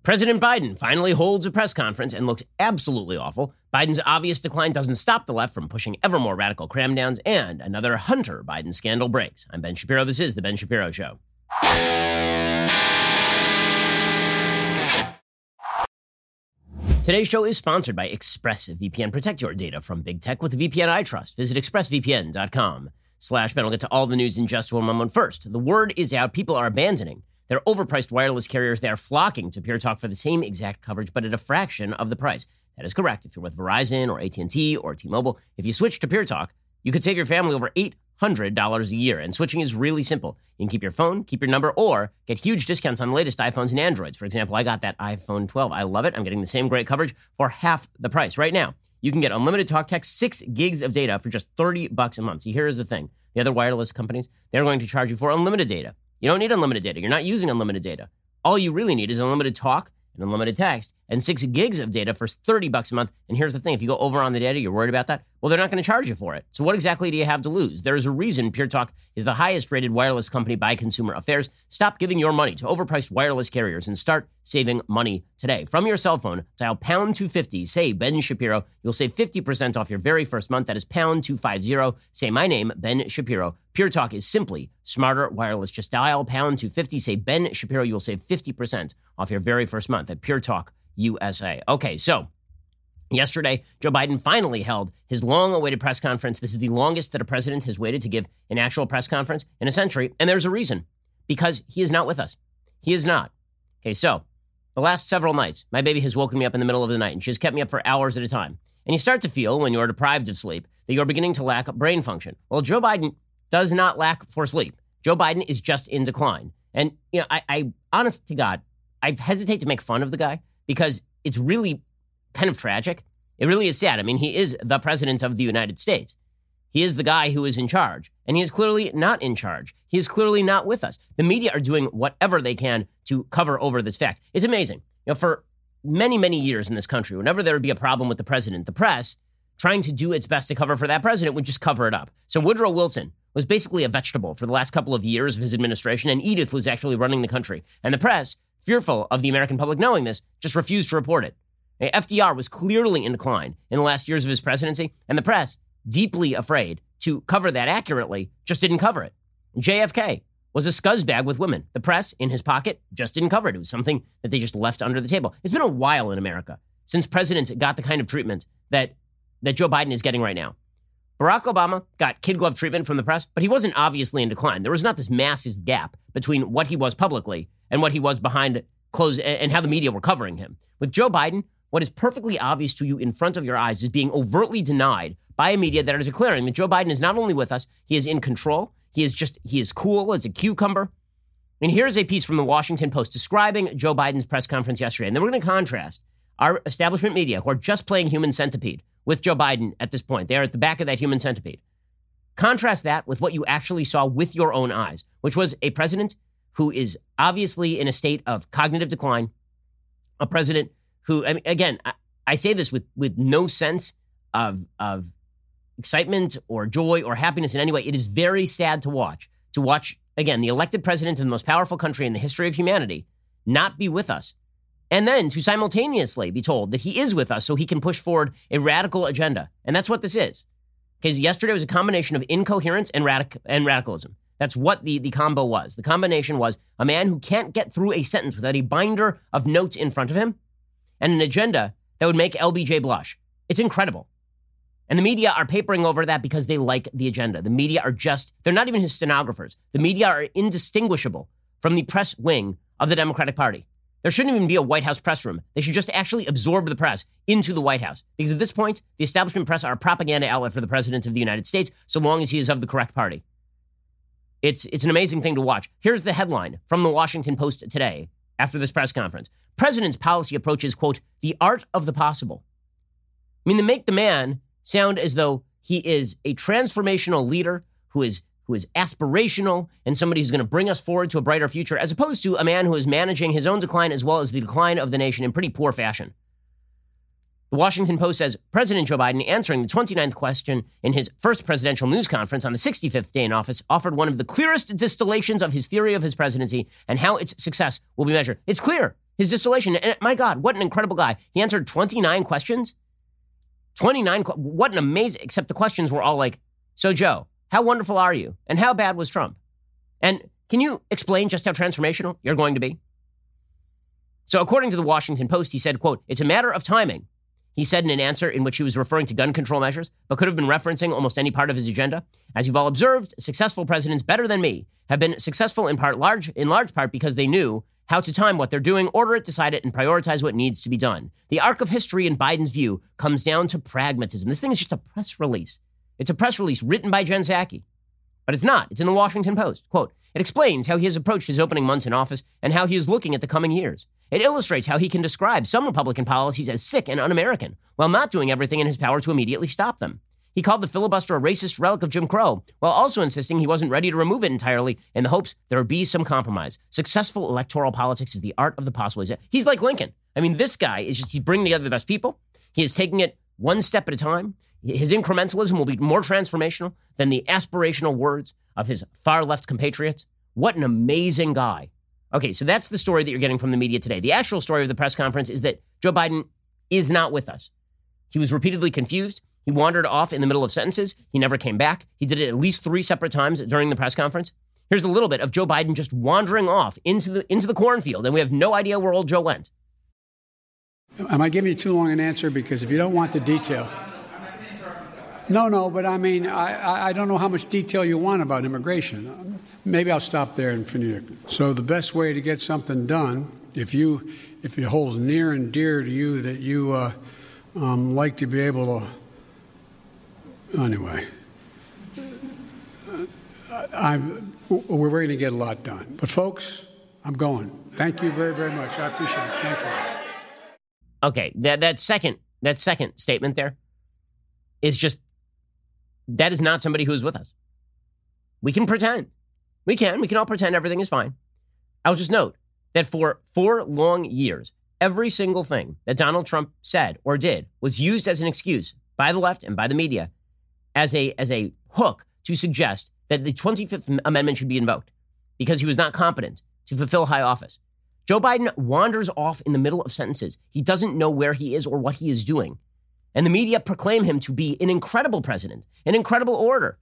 President Biden finally holds a press conference and looks absolutely awful. Biden's obvious decline doesn't stop the left from pushing ever more radical cramdowns, and another Hunter Biden scandal breaks. I'm Ben Shapiro. This is The Ben Shapiro Show. Today's show is sponsored by ExpressVPN. Protect your data from big tech with the VPN I trust. Visit expressvpn.com/Ben. We'll get to all the news in just one moment. First, the word is out. People are abandoning their overpriced wireless carriers. They are flocking to Pure Talk for the same exact coverage, but at a fraction of the price. That is correct. If you're with Verizon or AT&T or T-Mobile, if you switch to Pure Talk, you could save your family over $800 a year. And switching is really simple. You can keep your phone, keep your number, or get huge discounts on the latest iPhones and Androids. For example, I got that iPhone 12. I love it. I'm getting the same great coverage for half the price. Right now, you can get unlimited talk, text, 6 gigs of data for just $30 a month. See, here's the thing. The other wireless companies, they're going to charge you for unlimited data. You don't need unlimited data. You're not using unlimited data. All you really need is unlimited talk and unlimited text and 6 gigs of data for $30 a month. And here's the thing. If you go over on the data, you're worried about that. Well, they're not going to charge you for it. So what exactly do you have to lose? There is a reason Pure Talk is the highest rated wireless company by Consumer Affairs. Stop giving your money to overpriced wireless carriers and start saving money today. From your cell phone, dial pound 250, say Ben Shapiro. You'll save 50% off your very first month. That is pound 250. Say my name, Ben Shapiro. Pure Talk is simply smarter wireless. Just dial pound 250, say Ben Shapiro. You'll save 50% off your very first month at Pure Talk USA. Okay, so yesterday, Joe Biden finally held his long-awaited press conference. This is the longest that a president has waited to give an actual press conference in a century, and there's a reason. Because he is not with us. He is not. Okay, so the last several nights, my baby has woken me up in the middle of the night, and she has kept me up for hours at a time. And you start to feel, when you're deprived of sleep, that you're beginning to lack brain function. Well, Joe Biden does not lack for sleep. Joe Biden is just in decline. And, you know, I honest to God, I hesitate to make fun of the guy, because it's really kind of tragic. It really is sad. I mean, he is the president of the United States. He is the guy who is in charge, and he is clearly not in charge. He is clearly not with us. The media are doing whatever they can to cover over this fact. It's amazing. You know, for many, many years in this country, whenever there would be a problem with the president, the press, trying to do its best to cover for that president, would just cover it up. So Woodrow Wilson was basically a vegetable for the last couple of years of his administration, and Edith was actually running the country. And the press, fearful of the American public knowing this, just refused to report it. FDR was clearly in decline in the last years of his presidency, and the press, deeply afraid to cover that accurately, just didn't cover it. JFK was a scuzzbag with women. The press, in his pocket, just didn't cover it. It was something that they just left under the table. It's been a while in America since presidents got the kind of treatment that Joe Biden is getting right now. Barack Obama got kid glove treatment from the press, but he wasn't obviously in decline. There was not this massive gap between what he was publicly and what he was behind closed and how the media were covering him. With Joe Biden, what is perfectly obvious to you in front of your eyes is being overtly denied by a media that are declaring that Joe Biden is not only with us, he is in control. He is cool as a cucumber. And here's a piece from the Washington Post describing Joe Biden's press conference yesterday. And then we're going to contrast our establishment media, who are just playing human centipede, with Joe Biden at this point. They're at the back of that human centipede. Contrast that with what you actually saw with your own eyes, which was a president who is obviously in a state of cognitive decline, a president who, I mean, again, I say this with no sense of excitement or joy or happiness in any way. It is very sad to watch, again, the elected president of the most powerful country in the history of humanity not be with us. And then to simultaneously be told that he is with us so he can push forward a radical agenda. And that's what this is. Because yesterday was a combination of incoherence and radicalism. That's what the combo was. The combination was a man who can't get through a sentence without a binder of notes in front of him and an agenda that would make LBJ blush. It's incredible. And the media are papering over that because they like the agenda. The media are they're not even his stenographers. The media are indistinguishable from the press wing of the Democratic Party. There shouldn't even be a White House press room. They should just actually absorb the press into the White House. Because at this point, the establishment press are a propaganda outlet for the president of the United States, so long as he is of the correct party. It's an amazing thing to watch. Here's the headline from the Washington Post today after this press conference. President's policy approach is, quote, the art of the possible. I mean, they make the man sound as though he is a transformational leader who is aspirational and somebody who's going to bring us forward to a brighter future, as opposed to a man who is managing his own decline as well as the decline of the nation in pretty poor fashion. The Washington Post says President Joe Biden, answering the 29th question in his first presidential news conference on the 65th day in office, offered one of the clearest distillations of his theory of his presidency and how its success will be measured. It's clear. his distillation. And my God, what an incredible guy. He answered 29 questions. What an amazing, except the questions were all like, so Joe, how wonderful are you? And how bad was Trump? And can you explain just how transformational you're going to be? So according to the Washington Post, he said, quote, it's a matter of timing. He said in an answer in which he was referring to gun control measures, but could have been referencing almost any part of his agenda. As you've all observed, successful presidents better than me have been successful in large part because they knew how to time what they're doing, order it, decide it, and prioritize what needs to be done. The arc of history in Biden's view comes down to pragmatism. This thing is just a press release. It's a press release written by Jen Psaki. But it's not. It's in the Washington Post. Quote, it explains how he has approached his opening months in office and how he is looking at the coming years. It illustrates how he can describe some Republican policies as sick and un-American while not doing everything in his power to immediately stop them. He called the filibuster a racist relic of Jim Crow, while also insisting he wasn't ready to remove it entirely in the hopes there would be some compromise. Successful electoral politics is the art of the possible. He's like Lincoln. I mean, this guy is just, he's bringing together the best people. He is taking it one step at a time. His incrementalism will be more transformational than the aspirational words of his far-left compatriots. What an amazing guy. Okay, so that's the story that you're getting from the media today. The actual story of the press conference is that Joe Biden is not with us. He was repeatedly confused. He wandered off in the middle of sentences. He never came back. He did it at least 3 separate times during the press conference. Here's a little bit of Joe Biden just wandering off into the cornfield, and we have no idea where old Joe went. Am I giving you too long an answer? Because if you don't want the detail. No, but I mean, I don't know how much detail you want about immigration. Maybe I'll stop there and finish. So the best way to get something done, if it holds near and dear to you that you like to be able to, anyway, we're going to get a lot done. But folks, I'm going. Thank you very, very much. I appreciate it. Thank you. Okay, that second statement there is just, that is not somebody who is with us. We can pretend. We can all pretend everything is fine. I'll just note that for 4 long years, every single thing that Donald Trump said or did was used as an excuse by the left and by the media as a hook to suggest that the 25th Amendment should be invoked because he was not competent to fulfill high office. Joe Biden wanders off in the middle of sentences. He doesn't know where he is or what he is doing. And the media proclaim him to be an incredible president, an incredible orator.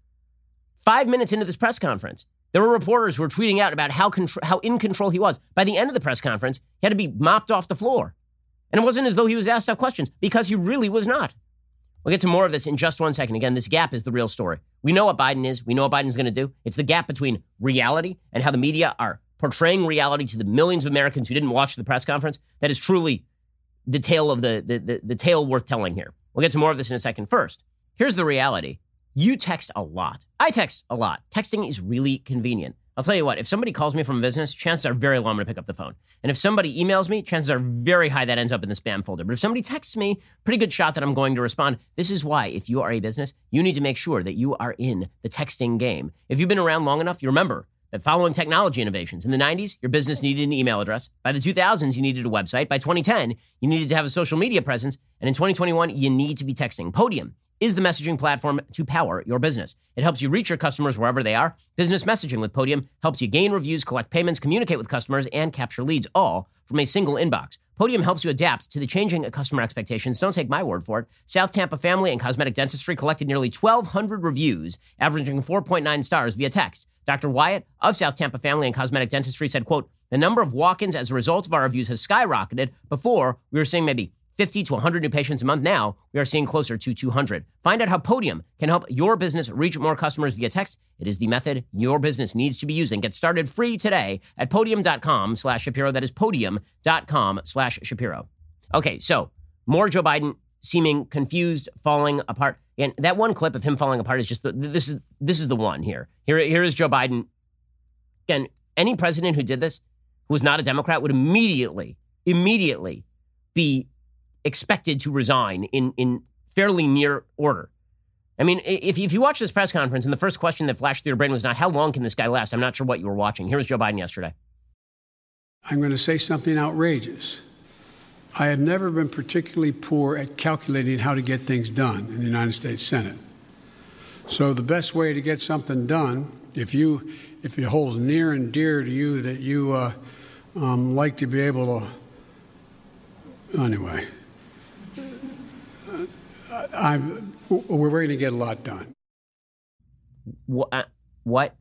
5 minutes into this press conference, there were reporters who were tweeting out about how in control he was. By the end of the press conference, he had to be mopped off the floor. And it wasn't as though he was asked tough questions, because he really was not. We'll get to more of this in just 1 second. Again, this gap is the real story. We know what Biden is. We know what Biden's going to do. It's the gap between reality and how the media are portraying reality to the millions of Americans who didn't watch the press conference. That is truly the tale of the tale worth telling here. We'll get to more of this in a second. First, here's the reality. You text a lot. I text a lot. Texting is really convenient. I'll tell you what, if somebody calls me from a business, chances are very low I'm going to pick up the phone. And if somebody emails me, chances are very high that ends up in the spam folder. But if somebody texts me, pretty good shot that I'm going to respond. This is why, if you are a business, you need to make sure that you are in the texting game. If you've been around long enough, you remember that following technology innovations. In the 90s, your business needed an email address. By the 2000s, you needed a website. By 2010, you needed to have a social media presence. And in 2021, you need to be texting. Podium is the messaging platform to power your business. It helps you reach your customers wherever they are. Business messaging with Podium helps you gain reviews, collect payments, communicate with customers, and capture leads, all from a single inbox. Podium helps you adapt to the changing customer expectations. Don't take my word for it. South Tampa Family and Cosmetic Dentistry collected nearly 1,200 reviews, averaging 4.9 stars via text. Dr. Wyatt of South Tampa Family and Cosmetic Dentistry said, quote, the number of walk-ins as a result of our reviews has skyrocketed. Before, we were seeing maybe 50 to 100 new patients a month. Now, we are seeing closer to 200. Find out how Podium can help your business reach more customers via text. It is the method your business needs to be using. Get started free today at podium.com/Shapiro. That is podium.com/Shapiro. Okay, so more Joe Biden seeming confused, falling apart. And that one clip of him falling apart is just, this is the one here. Here is Joe Biden. Again, any president who did this, who was not a Democrat, would immediately be expected to resign in fairly near order. I mean, if you watch this press conference and the first question that flashed through your brain was not, how long can this guy last? I'm not sure what you were watching. Here was Joe Biden yesterday. I'm going to say something outrageous. I have never been particularly poor at calculating how to get things done in the United States Senate. So the best way to get something done, if it holds near and dear to you that you like to be able Anyway, we're going to get a lot done. What?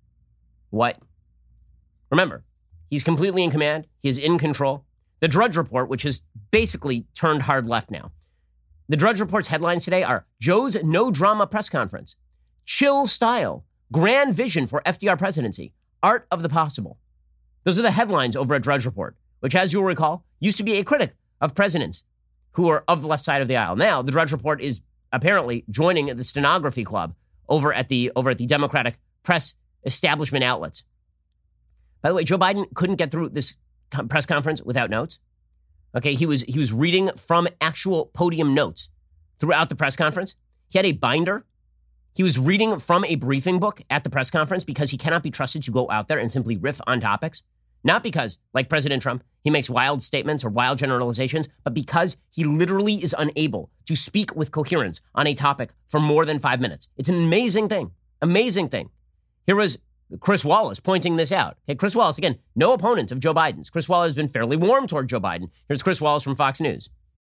Remember, he's completely in command. He is in control. The Drudge Report, which has basically turned hard left now. The Drudge Report's headlines today are Joe's no drama press conference, chill style, grand vision for FDR presidency, art of the possible. Those are the headlines over at Drudge Report, which, as you'll recall, used to be a critic of presidents who are of the left side of the aisle. Now, the Drudge Report is apparently joining the stenography club over at the Democratic press establishment outlets. By the way, Joe Biden couldn't get through this press conference without notes. Okay, he was reading from actual podium notes throughout the press conference. He had a binder. He was reading from a briefing book at the press conference because he cannot be trusted to go out there and simply riff on topics. Not because, like President Trump, he makes wild statements or wild generalizations, but because he literally is unable to speak with coherence on a topic for more than 5 minutes. It's an amazing thing. Amazing thing. Here was Chris Wallace pointing this out. Okay, Chris Wallace, again, no opponent of Joe Biden's. Chris Wallace has been fairly warm toward Joe Biden. Here's Chris Wallace from Fox News.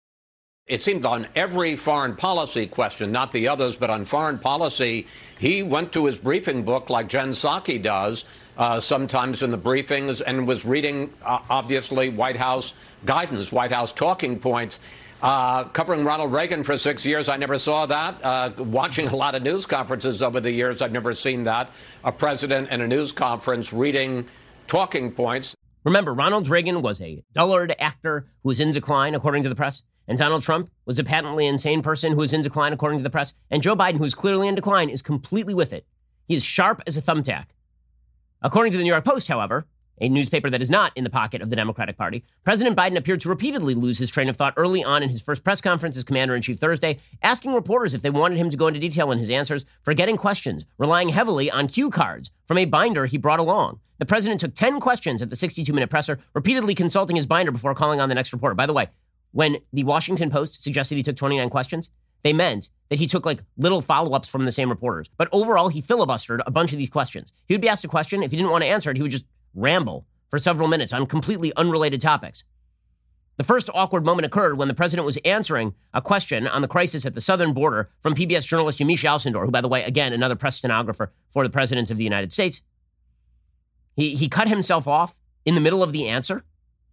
It seemed on every foreign policy question, not the others, but on foreign policy, he went to his briefing book like Jen Psaki does sometimes in the briefings and was reading, obviously, White House guidance, White House talking points. Covering Ronald Reagan for 6 years, I never saw that. Watching a lot of news conferences over the years, I've never seen that. A president in a news conference reading talking points. Remember, Ronald Reagan was a dullard actor who was in decline, according to the press. And Donald Trump was a patently insane person who is in decline, according to the press. And Joe Biden, who is clearly in decline, is completely with it. He is sharp as a thumbtack. According to the New York Post, however, a newspaper that is not in the pocket of the Democratic Party, President Biden appeared to repeatedly lose his train of thought early on in his first press conference as commander-in-chief Thursday, asking reporters if they wanted him to go into detail in his answers, forgetting questions, relying heavily on cue cards from a binder he brought along. The president took 10 questions at the 62-minute presser, repeatedly consulting his binder before calling on the next reporter. By the way, when the Washington Post suggested he took 29 questions, they meant that he took like little follow-ups from the same reporters. But overall, he filibustered a bunch of these questions. He would be asked a question. If he didn't want to answer it, he would just ramble for several minutes on completely unrelated topics. The first awkward moment occurred when the president was answering a question on the crisis at the southern border from PBS journalist Yamiche Alcindor, who, by the way, again, another press stenographer for the president of the United States. He cut himself off in the middle of the answer.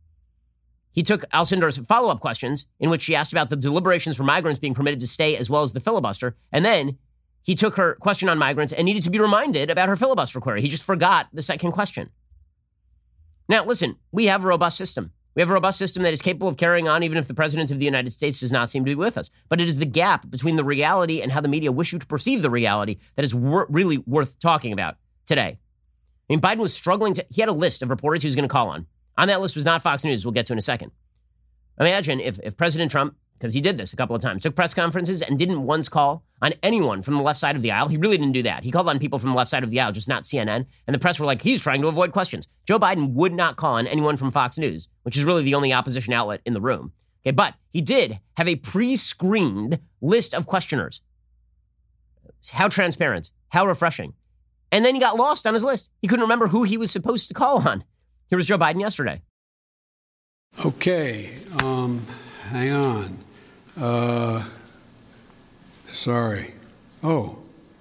He took Alcindor's follow-up questions, in which she asked about the deliberations for migrants being permitted to stay, as well as the filibuster. And then he took her question on migrants and needed to be reminded about her filibuster query. He just forgot the second question. Now, listen, we have a robust system. We have a robust system that is capable of carrying on even if the president of the United States does not seem to be with us. But it is the gap between the reality and how the media wish you to perceive the reality that is really worth talking about today. I mean, Biden was struggling he had a list of reporters he was going to call on. On that list was not Fox News, we'll get to in a second. Imagine if President Trump, because he did this a couple of times, took press conferences and didn't once call on anyone from the left side of the aisle. He really didn't do that. He called on people from the left side of the aisle, just not CNN. And the press were like, he's trying to avoid questions. Joe Biden would not call on anyone from Fox News, which is really the only opposition outlet in the room. Okay, but he did have a pre-screened list of questioners. How transparent, how refreshing. And then he got lost on his list. He couldn't remember who he was supposed to call on. Here was Joe Biden yesterday. Okay, hang on. Sorry. Oh,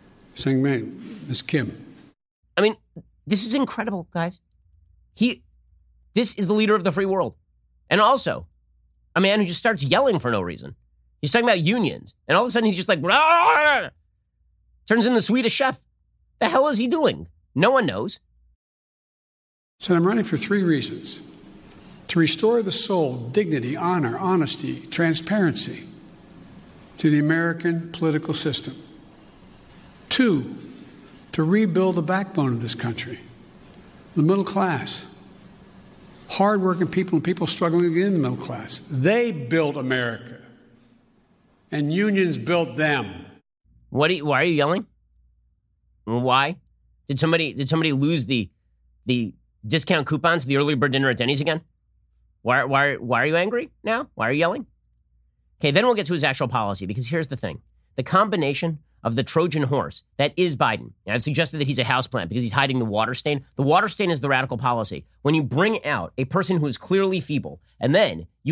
Ms. Kim. I mean, this is incredible, guys. This is the leader of the free world. And also, a man who just starts yelling for no reason. He's talking about unions. And all of a sudden, he's just like, Rawr! Turns in the Swedish chef. The hell is he doing? No one knows. So I'm running for 3 reasons. To restore the soul, dignity, honor, honesty, transparency to the American political system. 2, to rebuild the backbone of this country, the middle class. Hardworking people and people struggling to get in the middle class. They built America, and unions built them. Why are you yelling? Why? Did somebody lose the discount coupons to the early bird dinner at Denny's again? Why are you angry now? Why are you yelling? Okay, then we'll get to his actual policy, because here's the thing. The combination of the Trojan horse that is Biden, and I've suggested that he's a houseplant because he's hiding the water stain. The water stain is the radical policy. When you bring out a person who is clearly feeble, and then you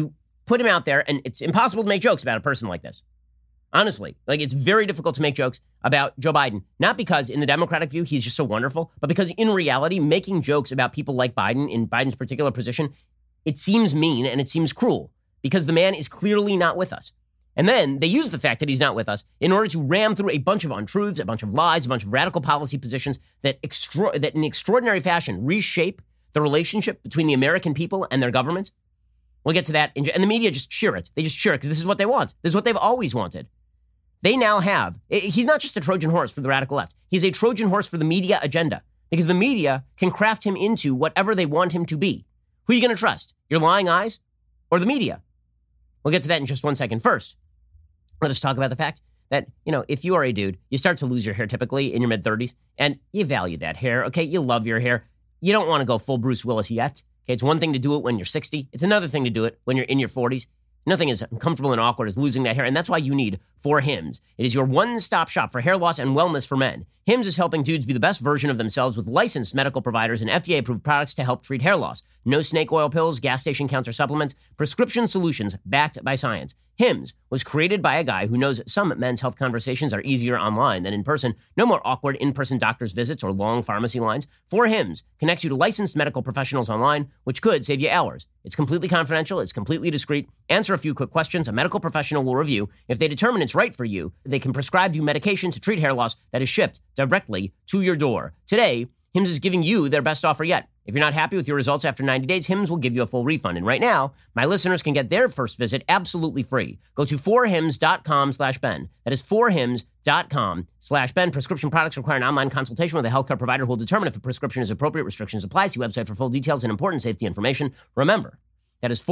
put him out there, and it's impossible to make jokes about a person like this. Honestly, like it's very difficult to make jokes about Joe Biden, not because in the Democratic view, he's just so wonderful, but because in reality, making jokes about people like Biden in Biden's particular position, it seems mean and it seems cruel because the man is clearly not with us. And then they use the fact that he's not with us in order to ram through a bunch of untruths, a bunch of lies, a bunch of radical policy positions that in extraordinary fashion reshape the relationship between the American people and their government. We'll get to that. And the media just cheer it. They just cheer it because this is what they want. This is what they've always wanted. They now have, he's not just a Trojan horse for the radical left. He's a Trojan horse for the media agenda because the media can craft him into whatever they want him to be. Who are you going to trust? Your lying eyes or the media? We'll get to that in just 1 second. First, let us talk about the fact that, if you are a dude, you start to lose your hair typically in your mid-30s and you value that hair. Okay. You love your hair. You don't want to go full Bruce Willis yet. Okay. It's one thing to do it when you're 60. It's another thing to do it when you're in your 40s. Nothing as uncomfortable and awkward as losing that hair. And that's why you need 4Hims. It is your one-stop shop for hair loss and wellness for men. Hims is helping dudes be the best version of themselves with licensed medical providers and FDA-approved products to help treat hair loss. No snake oil pills, gas station counter supplements, prescription solutions backed by science. Hims was created by a guy who knows some men's health conversations are easier online than in person. No more awkward in-person doctor's visits or long pharmacy lines. 4Hims connects you to licensed medical professionals online, which could save you hours. It's completely confidential. It's completely discreet. Answer a few quick questions. A medical professional will review. If they determine it's right for you, they can prescribe you medication to treat hair loss that is shipped directly to your door. Today, Hims is giving you their best offer yet. If you're not happy with your results after 90 days, Hims will give you a full refund. And right now, my listeners can get their first visit absolutely free. Go to 4hims.com/Ben. That is 4hims.com/Ben. Prescription products require an online consultation with a healthcare provider who will determine if a prescription is appropriate. Restrictions apply. See website for full details and important safety information. Remember, that is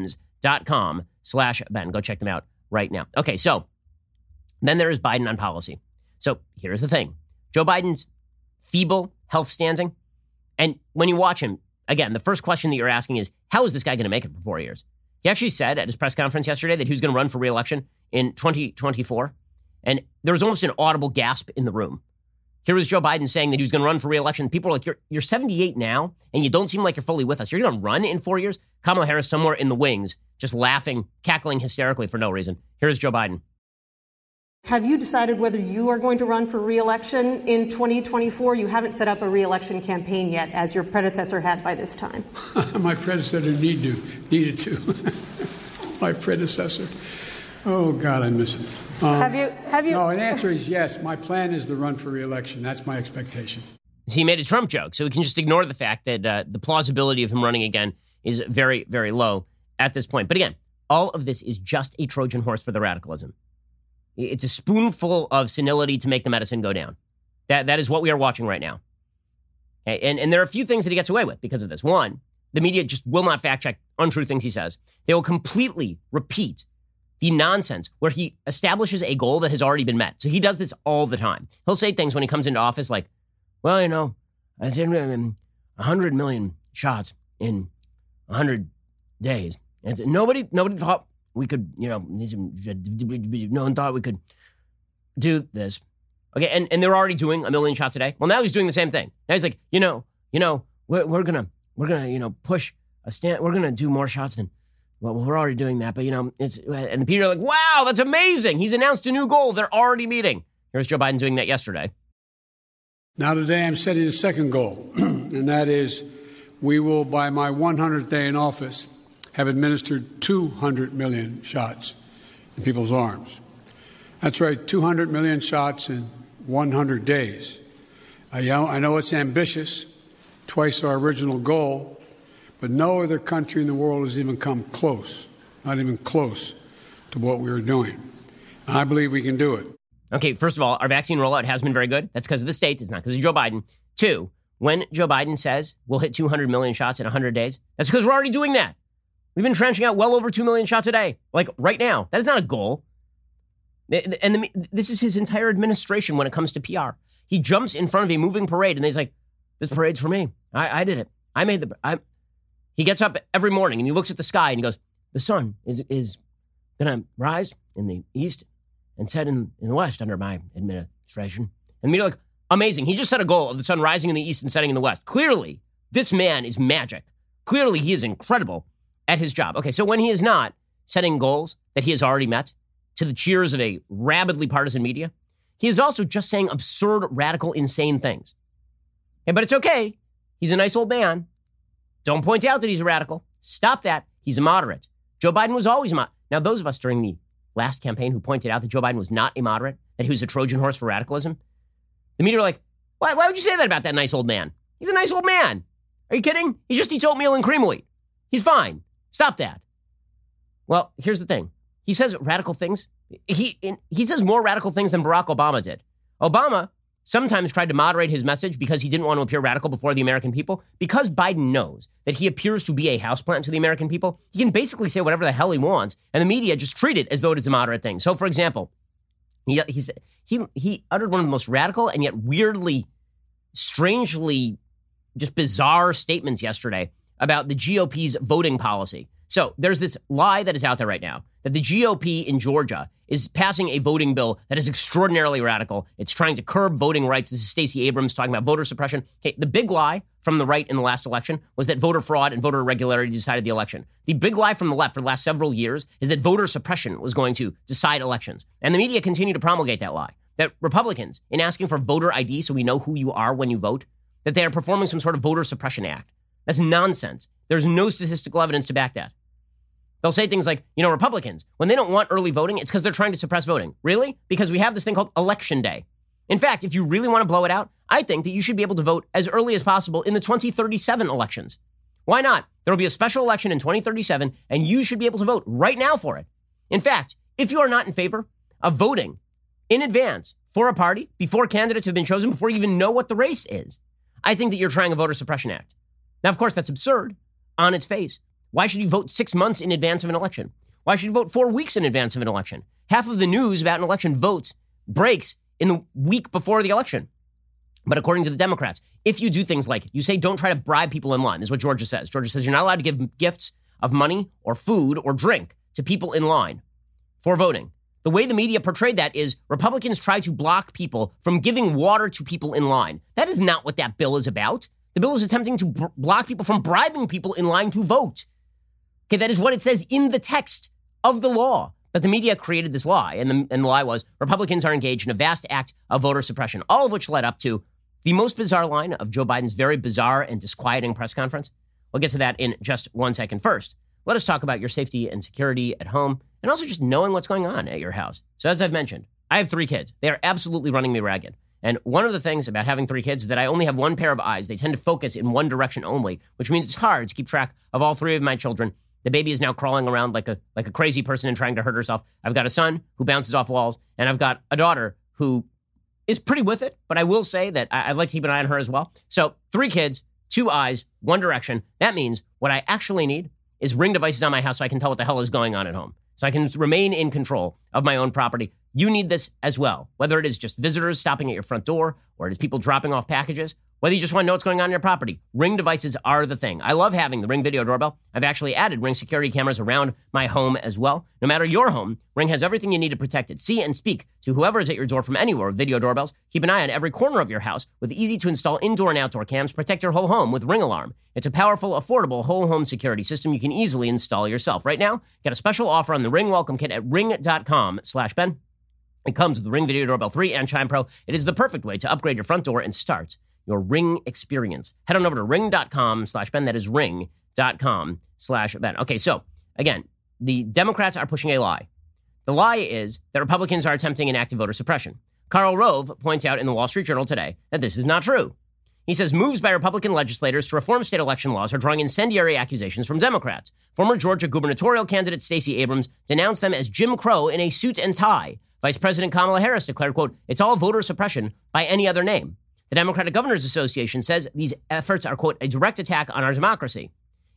4hims.com/Ben. Go check them out right now. Okay, so then there is Biden on policy. So here's the thing. Joe Biden's feeble health standing. And when you watch him, again, the first question that you're asking is, how is this guy going to make it for 4 years? He actually said at his press conference yesterday that he was going to run for re-election in 2024. And there was almost an audible gasp in the room. Here was Joe Biden saying that he was going to run for re-election. People are like, you're 78 now, and you don't seem like you're fully with us. You're going to run in 4 years? Kamala Harris somewhere in the wings, just laughing, cackling hysterically for no reason. Here's Joe Biden. Have you decided whether you are going to run for re-election in 2024? You haven't set up a re-election campaign yet, as your predecessor had by this time. My predecessor needed to. My predecessor. Oh, God, I miss him. Have you? No, the answer is yes. My plan is to run for re-election. That's my expectation. He made a Trump joke, so we can just ignore the fact that the plausibility of him running again is very, very low at this point. But again, all of this is just a Trojan horse for the radicalism. It's a spoonful of senility to make the medicine go down. That is what we are watching right now. Okay? And there are a few things that he gets away with because of this. One, the media just will not fact check untrue things he says. They will completely repeat the nonsense where he establishes a goal that has already been met. So he does this all the time. He'll say things when he comes into office like, well, I said 100 million shots in 100 days. And nobody thought we could, no one thought we could do this. Okay, and they're already doing 1 million shots a day. Well, now he's doing the same thing. Now he's like, we're gonna push a stand. We're gonna do more shots than. Well, we're already doing that, but it's and the people are like, wow, that's amazing. He's announced a new goal. They're already meeting. Here's Joe Biden doing that yesterday. Now today I'm setting a second goal, and that is we will, by my 100th day in office, have administered 200 million shots in people's arms. That's right, 200 million shots in 100 days. I know it's ambitious, twice our original goal, but no other country in the world has even come close, not even close to what we are doing. I believe we can do it. Okay, first of all, our vaccine rollout has been very good. That's because of the states. It's not because of Joe Biden. Two, when Joe Biden says we'll hit 200 million shots in 100 days, that's because we're already doing that. We've been trenching out well over 2 million shots a day, like right now. That is not a goal. And this is his entire administration when it comes to PR. He jumps in front of a moving parade and he's like, this parade's for me. I did it. I made He gets up every morning and he looks at the sky and he goes, the sun is going to rise in the east and set in the west under my administration. And me like, amazing. He just set a goal of the sun rising in the east and setting in the west. Clearly, this man is magic. Clearly, he is incredible at his job. Okay, so when he is not setting goals that he has already met to the cheers of a rabidly partisan media. He is also just saying absurd, radical, insane things. Okay, but it's okay. He's a nice old man. Don't point out that he's a radical. Stop that. He's a moderate. Joe Biden was always moderate. Now, those of us during the last campaign who pointed out that Joe Biden was not a moderate, that he was a Trojan horse for radicalism, the media were like, why would you say that about that nice old man? He's a nice old man. Are you kidding? He just eats oatmeal and cream wheat. He's fine. Stop that. Well, here's the thing. He says radical things. He says more radical things than Barack Obama did. Obama sometimes tried to moderate his message because he didn't want to appear radical before the American people. Because Biden knows that he appears to be a houseplant to the American people, he can basically say whatever the hell he wants, and the media just treat it as though it is a moderate thing. So, for example, he uttered one of the most radical and yet weirdly, strangely, just bizarre statements yesterday about the GOP's voting policy. So there's this lie that is out there right now that the GOP in Georgia is passing a voting bill that is extraordinarily radical. It's trying to curb voting rights. This is Stacey Abrams talking about voter suppression. Okay, the big lie from the right in the last election was that voter fraud and voter irregularity decided the election. The big lie from the left for the last several years is that voter suppression was going to decide elections. And the media continue to promulgate that lie, that Republicans, in asking for voter ID so we know who you are when you vote, that they are performing some sort of voter suppression act. That's nonsense. There's no statistical evidence to back that. They'll say things like, Republicans, when they don't want early voting, it's because they're trying to suppress voting. Really? Because we have this thing called Election Day. In fact, if you really want to blow it out, I think that you should be able to vote as early as possible in the 2037 elections. Why not? There will be a special election in 2037, and you should be able to vote right now for it. In fact, if you are not in favor of voting in advance for a party, before candidates have been chosen, before you even know what the race is, I think that you're trying a voter suppression act. Now, of course, that's absurd on its face. Why should you vote 6 months in advance of an election? Why should you vote 4 weeks in advance of an election? Half of the news about an election breaks in the week before the election. But according to the Democrats, if you do things like, you say, don't try to bribe people in line. This is what Georgia says. Georgia says you're not allowed to give gifts of money or food or drink to people in line for voting. The way the media portrayed that is Republicans try to block people from giving water to people in line. That is not what that bill is about. The bill is attempting to block people from bribing people in line to vote. Okay, that is what it says in the text of the law. But the media created this lie, and the lie was Republicans are engaged in a vast act of voter suppression, all of which led up to the most bizarre line of Joe Biden's very bizarre and disquieting press conference. We'll get to that in just 1 second. First, let us talk about your safety and security at home, and also just knowing what's going on at your house. So as I've mentioned, I have 3 kids. They are absolutely running me ragged. And one of the things about having 3 kids is that I only have one pair of eyes. They tend to focus in one direction only, which means it's hard to keep track of all 3 of my children. The baby is now crawling around like a crazy person and trying to hurt herself. I've got a son who bounces off walls, and I've got a daughter who is pretty with it, but I will say that I'd like to keep an eye on her as well. So 3 kids, 2 eyes, 1 direction. That means what I actually need is Ring devices on my house so I can tell what the hell is going on at home, so I can remain in control of my own property. You need this as well, whether it is just visitors stopping at your front door or it is people dropping off packages, whether you just want to know what's going on in your property. Ring devices are the thing. I love having the Ring video doorbell. I've actually added Ring security cameras around my home as well. No matter your home, Ring has everything you need to protect it. See and speak to whoever is at your door from anywhere with video doorbells. Keep an eye on every corner of your house with easy-to-install indoor and outdoor cams. Protect your whole home with Ring Alarm. It's a powerful, affordable whole home security system you can easily install yourself. Right now, get a special offer on the Ring Welcome Kit at ring.com/Ben. It comes with the Ring Video Doorbell 3 and Chime Pro. It is the perfect way to upgrade your front door and start your Ring experience. Head on over to ring.com/Ben. That is ring.com/Ben. Okay, so again, the Democrats are pushing a lie. The lie is that Republicans are attempting an act of voter suppression. Karl Rove points out in the Wall Street Journal today that this is not true. He says moves by Republican legislators to reform state election laws are drawing incendiary accusations from Democrats. Former Georgia gubernatorial candidate Stacey Abrams denounced them as Jim Crow in a suit and tie. Vice President Kamala Harris declared, quote, it's all voter suppression by any other name. The Democratic Governors Association says these efforts are, quote, a direct attack on our democracy.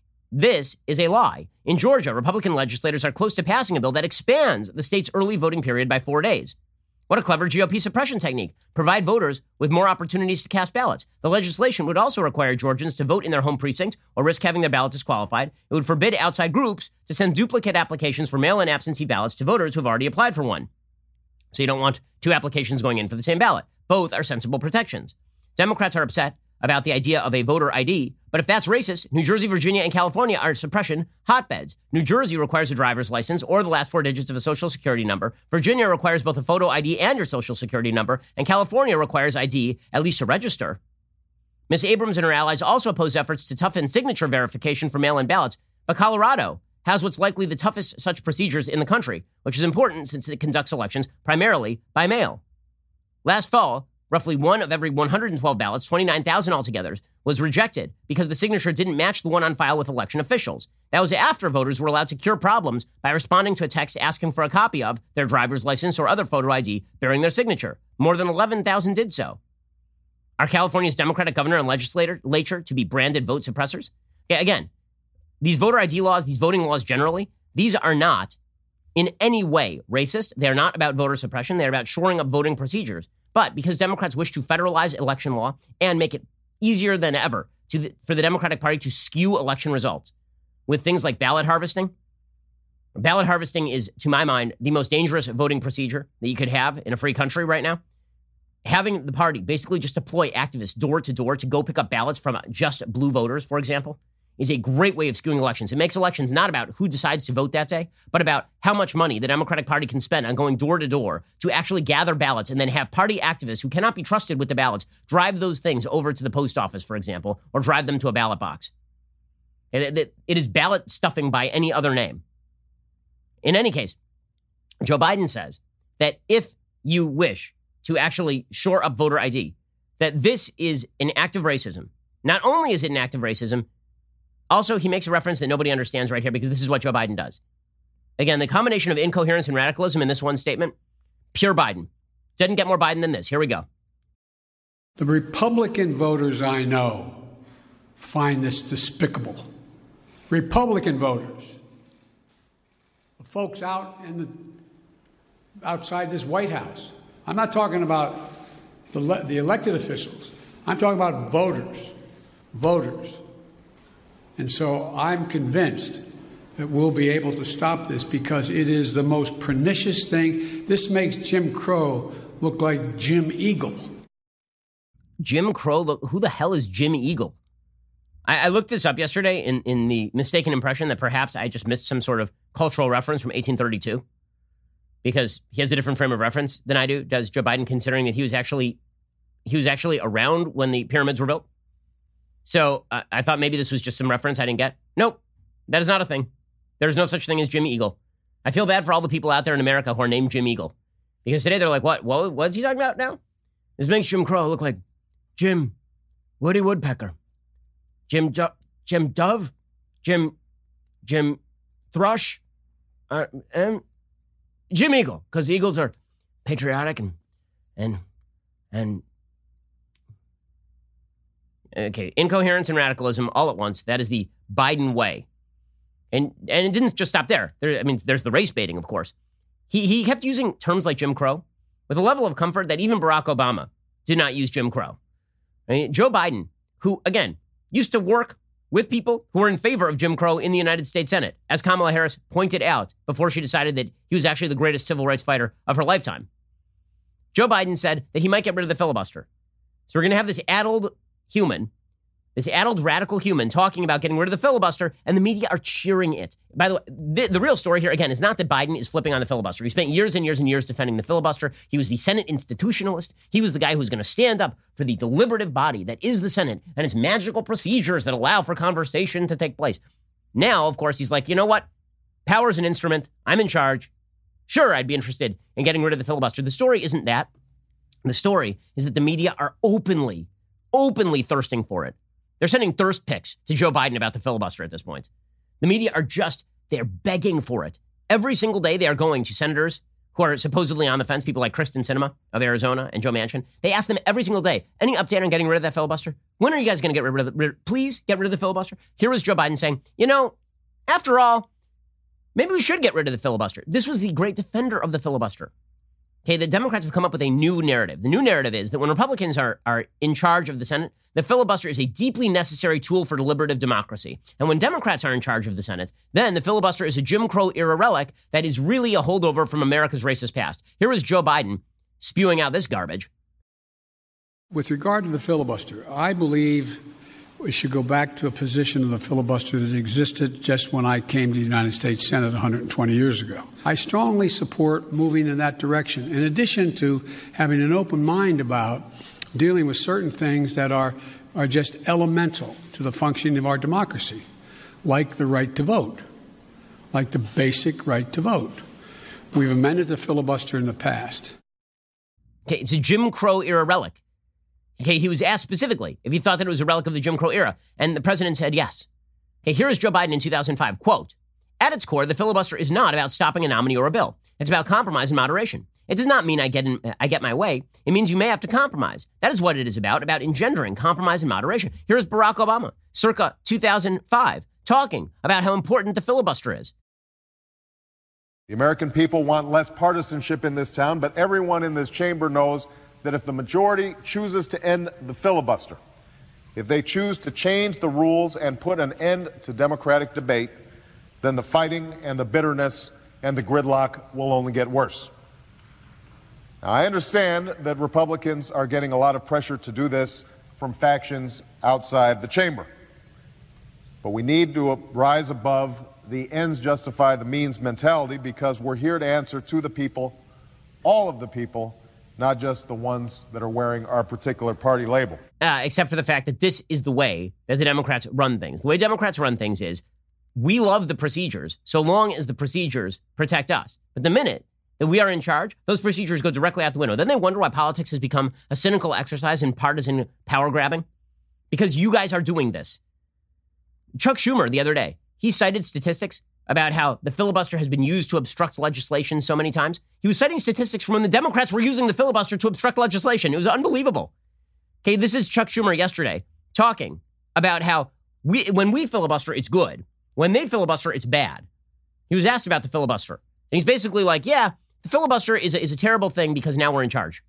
This is a lie. In Georgia, Republican legislators are close to passing a bill that expands the state's early voting period by 4 days. What a clever GOP suppression technique. Provide voters with more opportunities to cast ballots. The legislation would also require Georgians to vote in their home precinct or risk having their ballot disqualified. It would forbid outside groups to send duplicate applications for mail-in absentee ballots to voters who have already applied for one. So you don't want 2 applications going in for the same ballot. Both are sensible protections. Democrats are upset about the idea of a voter ID. But if that's racist, New Jersey, Virginia, and California are suppression hotbeds. New Jersey requires a driver's license or the last 4 digits of a social security number. Virginia requires both a photo ID and your social security number. And California requires ID, at least to register. Ms. Abrams and her allies also oppose efforts to toughen signature verification for mail-in ballots. But Colorado has what's likely the toughest such procedures in the country, which is important since it conducts elections primarily by mail. Last fall, roughly 1 of every 112 ballots, 29,000 altogether, was rejected because the signature didn't match the one on file with election officials. That was after voters were allowed to cure problems by responding to a text asking for a copy of their driver's license or other photo ID bearing their signature. More than 11,000 did so. Are California's Democratic governor and legislature to be branded vote suppressors? Yeah, again, these voter ID laws, these voting laws generally, these are not in any way racist. They're not about voter suppression. They're about shoring up voting procedures. But because Democrats wish to federalize election law and make it easier than ever for the Democratic Party to skew election results with things like ballot harvesting. Ballot harvesting is, to my mind, the most dangerous voting procedure that you could have in a free country right now. Having the party basically just deploy activists door to door to go pick up ballots from just blue voters, for example, is a great way of skewing elections. It makes elections not about who decides to vote that day, but about how much money the Democratic Party can spend on going door to door to actually gather ballots and then have party activists who cannot be trusted with the ballots drive those things over to the post office, for example, or drive them to a ballot box. It is ballot stuffing by any other name. In any case, Joe Biden says that if you wish to actually shore up voter ID, that this is an act of racism. Not only is it an act of racism, also, he makes a reference that nobody understands right here because this is what Joe Biden does. Again, the combination of incoherence and radicalism in this one statement, pure Biden. Doesn't get more Biden than this. Here we go. The Republican voters I know find this despicable. Republican voters. The folks outside this White House. I'm not talking about the elected officials. I'm talking about voters. Voters. And so I'm convinced that we'll be able to stop this because it is the most pernicious thing. This makes Jim Crow look like Jim Eagle. Jim Crow? Who the hell is Jim Eagle? I looked this up yesterday in the mistaken impression that perhaps I just missed some sort of cultural reference from 1832 because he has a different frame of reference than I do, does Joe Biden, considering that he was actually around when the pyramids were built. So I thought maybe this was just some reference I didn't get. Nope, that is not a thing. There's no such thing as Jim Eagle. I feel bad for all the people out there in America who are named Jim Eagle. Because today they're like, what's he talking about now? This makes Jim Crow look like Jim Woody Woodpecker. Jim Dove? Jim Thrush? And Jim Eagle, because Eagles are patriotic and okay, incoherence and radicalism all at once. That is the Biden way. And it didn't just stop there. There's the race baiting, of course. He kept using terms like Jim Crow with a level of comfort that even Barack Obama did not use Jim Crow. Joe Biden, who, again, used to work with people who were in favor of Jim Crow in the United States Senate, as Kamala Harris pointed out before she decided that he was actually the greatest civil rights fighter of her lifetime. Joe Biden said that he might get rid of the filibuster. So we're going to have this addled radical human talking about getting rid of the filibuster, and the media are cheering it. By the way, the real story here, again, is not that Biden is flipping on the filibuster. He spent years and years and years defending the filibuster. He was the Senate institutionalist. He was the guy who was going to stand up for the deliberative body that is the Senate and its magical procedures that allow for conversation to take place. Now, of course, he's like, you know what? Power is an instrument. I'm in charge. Sure, I'd be interested in getting rid of the filibuster. The story isn't that. The story is that the media are openly thirsting for it. They're sending thirst pics to Joe Biden about the filibuster at this point. The media are they're begging for it. Every single day they are going to senators who are supposedly on the fence, people like Kristen Sinema of Arizona and Joe Manchin. They ask them every single day, any update on getting rid of that filibuster? When are you guys going to get rid of it? Please get rid of the filibuster. Here was Joe Biden saying, after all, maybe we should get rid of the filibuster. This was the great defender of the filibuster. Okay, the Democrats have come up with a new narrative. The new narrative is that when Republicans are in charge of the Senate, the filibuster is a deeply necessary tool for deliberative democracy. And when Democrats are in charge of the Senate, then the filibuster is a Jim Crow era relic that is really a holdover from America's racist past. Here is Joe Biden spewing out this garbage. With regard to the filibuster, I believe we should go back to a position of the filibuster that existed just when I came to the United States Senate 120 years ago. I strongly support moving in that direction, in addition to having an open mind about dealing with certain things that are just elemental to the functioning of our democracy, like the right to vote, like the basic right to vote. We've amended the filibuster in the past. Okay, it's a Jim Crow era relic. Okay, he was asked specifically if he thought that it was a relic of the Jim Crow era, and the president said yes. Okay, here is Joe Biden in 2005, quote, "At its core, the filibuster is not about stopping a nominee or a bill. It's about compromise and moderation. It does not mean I get my way. It means you may have to compromise. That is what it is about engendering compromise and moderation." Here is Barack Obama, circa 2005, talking about how important the filibuster is. The American people want less partisanship in this town, but everyone in this chamber knows that if the majority chooses to end the filibuster, if they choose to change the rules and put an end to democratic debate, then the fighting and the bitterness and the gridlock will only get worse. Now, I understand that Republicans are getting a lot of pressure to do this from factions outside the chamber. But we need to rise above the ends justify the means mentality, because we're here to answer to the people, all of the people, not just the ones that are wearing our particular party label. Except for the fact that this is the way that the Democrats run things. The way Democrats run things is we love the procedures so long as the procedures protect us. But the minute that we are in charge, those procedures go directly out the window. Then they wonder why politics has become a cynical exercise in partisan power grabbing. Because you guys are doing this. Chuck Schumer, the other day, he cited statistics about how the filibuster has been used to obstruct legislation so many times. He was citing statistics from when the Democrats were using the filibuster to obstruct legislation. It was unbelievable. Okay, this is Chuck Schumer yesterday talking about how when we filibuster, it's good. When they filibuster, it's bad. He was asked about the filibuster. And he's basically like, yeah, the filibuster is a terrible thing because now we're in charge.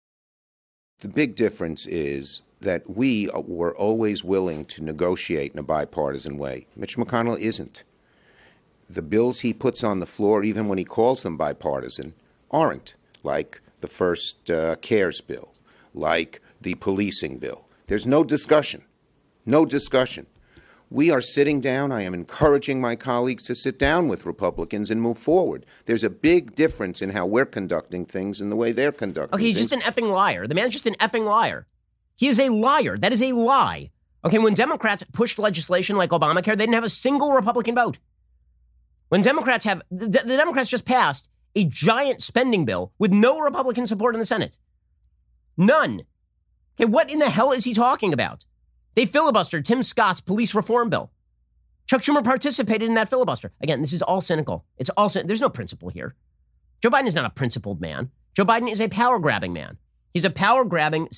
The big difference is that we were always willing to negotiate in a bipartisan way. Mitch McConnell isn't. The bills he puts on the floor, even when he calls them bipartisan, aren't, like the first CARES bill, like the policing bill. There's no discussion. No discussion. We are sitting down. I am encouraging my colleagues to sit down with Republicans and move forward. There's a big difference in how we're conducting things and the way they're conducting things. Okay, he's just an effing liar. The man's just an effing liar. He is a liar. That is a lie. Okay, when Democrats pushed legislation like Obamacare, they didn't have a single Republican vote. When Democrats the Democrats just passed a giant spending bill with no Republican support in the Senate. None. Okay, what in the hell is he talking about? They filibustered Tim Scott's police reform bill. Chuck Schumer participated in that filibuster. Again, this is all cynical. It's all there's no principle here. Joe Biden is not a principled man. Joe Biden is a power-grabbing man. He's a power-grabbing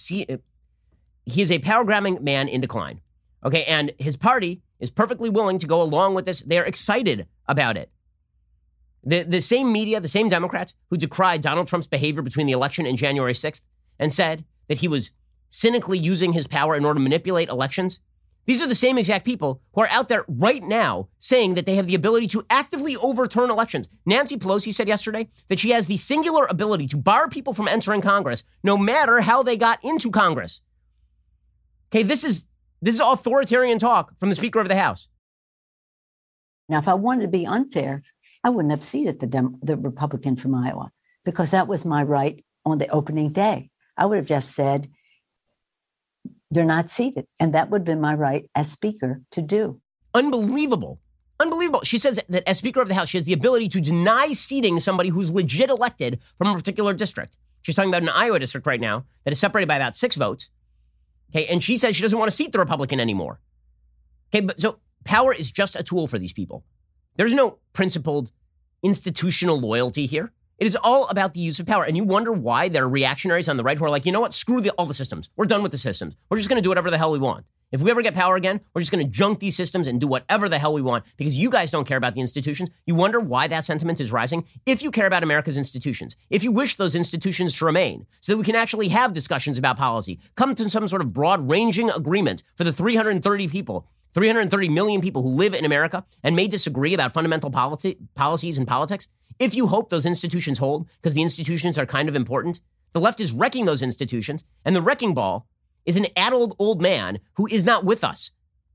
man in decline. Okay, and his party is perfectly willing to go along with this. They're excited about it. The same media, the same Democrats who decried Donald Trump's behavior between the election and January 6th and said that he was cynically using his power in order to manipulate elections, these are the same exact people who are out there right now saying that they have the ability to actively overturn elections. Nancy Pelosi said yesterday that she has the singular ability to bar people from entering Congress, no matter how they got into Congress. Okay, this is authoritarian talk from the Speaker of the House. Now, if I wanted to be unfair, I wouldn't have seated the Republican from Iowa, because that was my right on the opening day. I would have just said, you're not seated. And that would have been my right as Speaker to do. Unbelievable. Unbelievable. She says that as Speaker of the House, she has the ability to deny seating somebody who's legit elected from a particular district. She's talking about an Iowa district right now that is separated by about 6 votes. Okay, and she says she doesn't want to seat the Republican anymore. Okay, but so power is just a tool for these people. There's no principled institutional loyalty here. It is all about the use of power. And you wonder why there are reactionaries on the right who are like, you know what? Screw all the systems. We're done with the systems. We're just going to do whatever the hell we want. If we ever get power again, we're just going to junk these systems and do whatever the hell we want because you guys don't care about the institutions. You wonder why that sentiment is rising? If you care about America's institutions, if you wish those institutions to remain so that we can actually have discussions about policy, come to some sort of broad-ranging agreement for the 330 million people who live in America and may disagree about fundamental policies and politics, if you hope those institutions hold because the institutions are kind of important, The left is wrecking those institutions, and the wrecking ball is an addled old man who is not with us.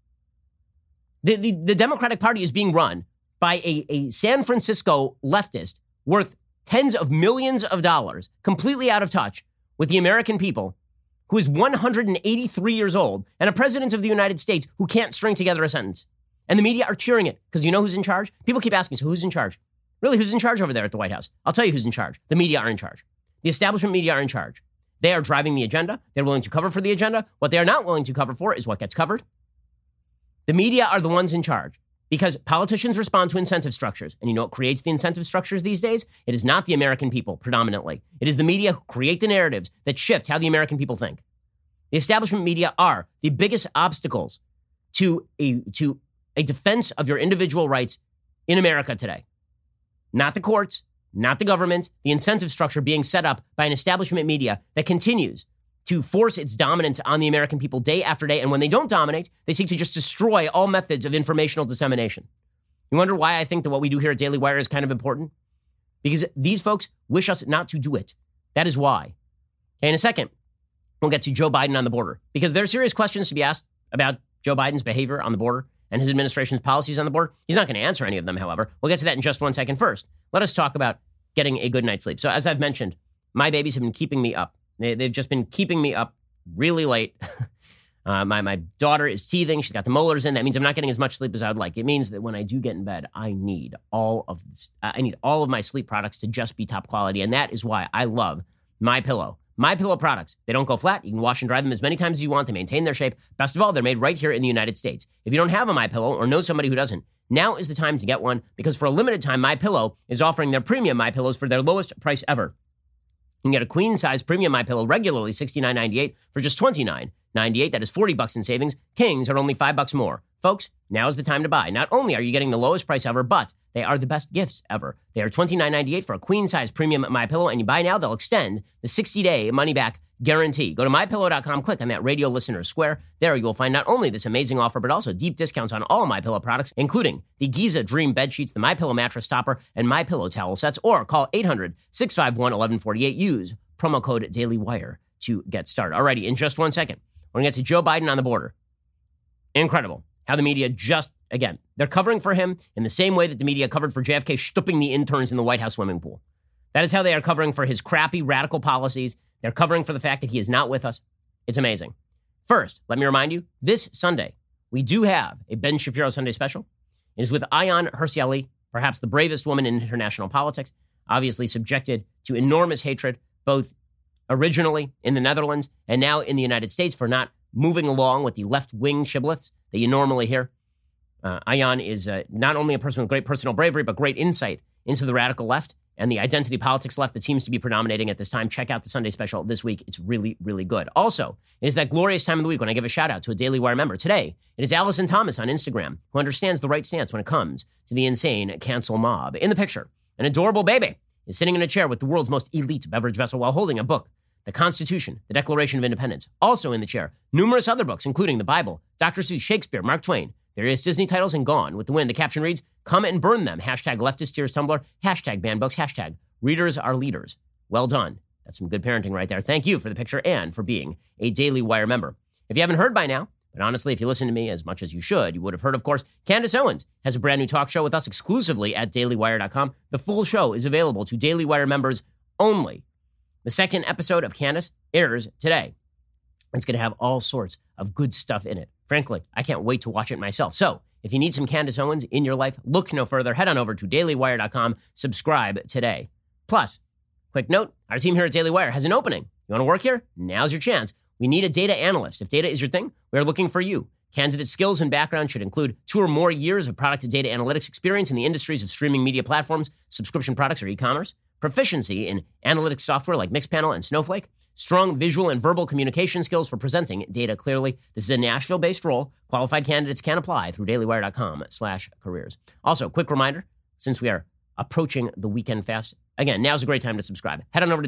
The Democratic Party is being run by a San Francisco leftist worth tens of millions of dollars, completely out of touch with the American people, who is 183 years old, and a president of the United States who can't string together a sentence. And the media are cheering it because you know who's in charge? People keep asking, so who's in charge? Really, who's in charge over there at the White House? I'll tell you who's in charge. The media are in charge. The establishment media are in charge. They are driving the agenda. They're willing to cover for the agenda. What they are not willing to cover for is what gets covered. The media are the ones in charge because politicians respond to incentive structures. And you know what creates the incentive structures these days? It is not the American people predominantly. It is the media who create the narratives that shift how the American people think. The establishment media are the biggest obstacles to a defense of your individual rights in America today. Not the courts, not the government, the incentive structure being set up by an establishment media that continues to force its dominance on the American people day after day. And when they don't dominate, they seek to just destroy all methods of informational dissemination. You wonder why I think that what we do here at Daily Wire is kind of important? Because these folks wish us not to do it. That is why. Okay, in a second, we'll get to Joe Biden on the border because there are serious questions to be asked about Joe Biden's behavior on the border and his administration's policies on the border. He's not going to answer any of them, however. We'll get to that in just 1 second. First, let us talk about getting a good night's sleep. So as I've mentioned, my babies have been keeping me up. They've just been keeping me up really late. My daughter is teething. She's got the molars in. That means I'm not getting as much sleep as I would like. It means that when I do get in bed, I need all of my sleep products to just be top quality. And that is why I love MyPillow. MyPillow products, they don't go flat. You can wash and dry them as many times as you want. They maintain their shape. Best of all, they're made right here in the United States. If you don't have a MyPillow or know somebody who doesn't, now is the time to get one because for a limited time, MyPillow is offering their premium MyPillows for their lowest price ever. You can get a queen-size premium MyPillow regularly $69.98 for just $29.98. That is $40 in savings. Kings are only $5 more. Folks, now is the time to buy. Not only are you getting the lowest price ever, but they are the best gifts ever. They are $29.98 for a queen-size premium MyPillow, and you buy now, they'll extend the 60-day money-back guarantee. Go to MyPillow.com, click on that radio listener square. There you will find not only this amazing offer, but also deep discounts on all MyPillow products, including the Giza Dream bed sheets, the MyPillow mattress topper, and MyPillow towel sets, or call 800-651-1148. Use promo code DailyWire to get started. Alrighty, in just 1 second, we're going to get to Joe Biden on the border. Incredible how the media just, again, they're covering for him in the same way that the media covered for JFK stooping the interns in the White House swimming pool. That is how they are covering for his crappy radical policies. They're covering for the fact that he is not with us. It's amazing. First, let me remind you, this Sunday, we do have a Ben Shapiro Sunday special. It is with Ayaan Hirsi Ali, perhaps the bravest woman in international politics, obviously subjected to enormous hatred, both originally in the Netherlands and now in the United States for not moving along with the left-wing shibboleths that you normally hear. Ayaan is not only a person with great personal bravery, but great insight into the radical left and the identity politics left that seems to be predominating at this time. Check out the Sunday special this week. It's really, really good. Also, it is that glorious time of the week when I give a shout out to a Daily Wire member. Today, it is Allison Thomas on Instagram, who understands the right stance when it comes to the insane cancel mob. In the picture, an adorable baby is sitting in a chair with the world's most elite beverage vessel while holding a book, the Constitution, the Declaration of Independence. Also in the chair, numerous other books, including the Bible, Dr. Seuss, Shakespeare, Mark Twain, various Disney titles, and Gone with the Wind. The caption reads, "Come and burn them." Hashtag leftist tears Tumblr. Hashtag ban books. Hashtag readers are leaders. Well done. That's some good parenting right there. Thank you for the picture and for being a Daily Wire member. If you haven't heard by now, but honestly, if you listen to me as much as you should, you would have heard, of course, Candace Owens has a brand new talk show with us exclusively at dailywire.com. The full show is available to Daily Wire members only. The second episode of Candace airs today. It's going to have all sorts of good stuff in it. Frankly, I can't wait to watch it myself. So if you need some Candace Owens in your life, look no further. Head on over to dailywire.com. Subscribe today. Plus, quick note, our team here at Daily Wire has an opening. You want to work here? Now's your chance. We need a data analyst. If data is your thing, we're looking for you. Candidate skills and background should include 2 or more years of product and data analytics experience in the industries of streaming media platforms, subscription products, or e-commerce, proficiency in analytics software like Mixpanel and Snowflake, strong visual and verbal communication skills for presenting data clearly. This is a Nashville-based role. Qualified candidates can apply through dailywire.com/careers. Also, quick reminder, since we are approaching the weekend fast, again, now's a great time to subscribe. Head on over to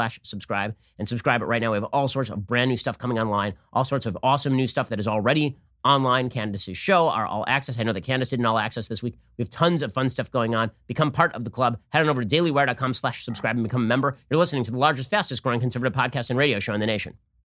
dailywire.com/subscribe and subscribe right now. We have all sorts of brand new stuff coming online, all sorts of awesome new stuff that is already online. Candace's show, our All Access. I know that Candace did an All Access this week. We have tons of fun stuff going on. Become part of the club. Head on over to dailywire.com/subscribe and become a member. You're listening to the largest, fastest growing conservative podcast and radio show in the nation.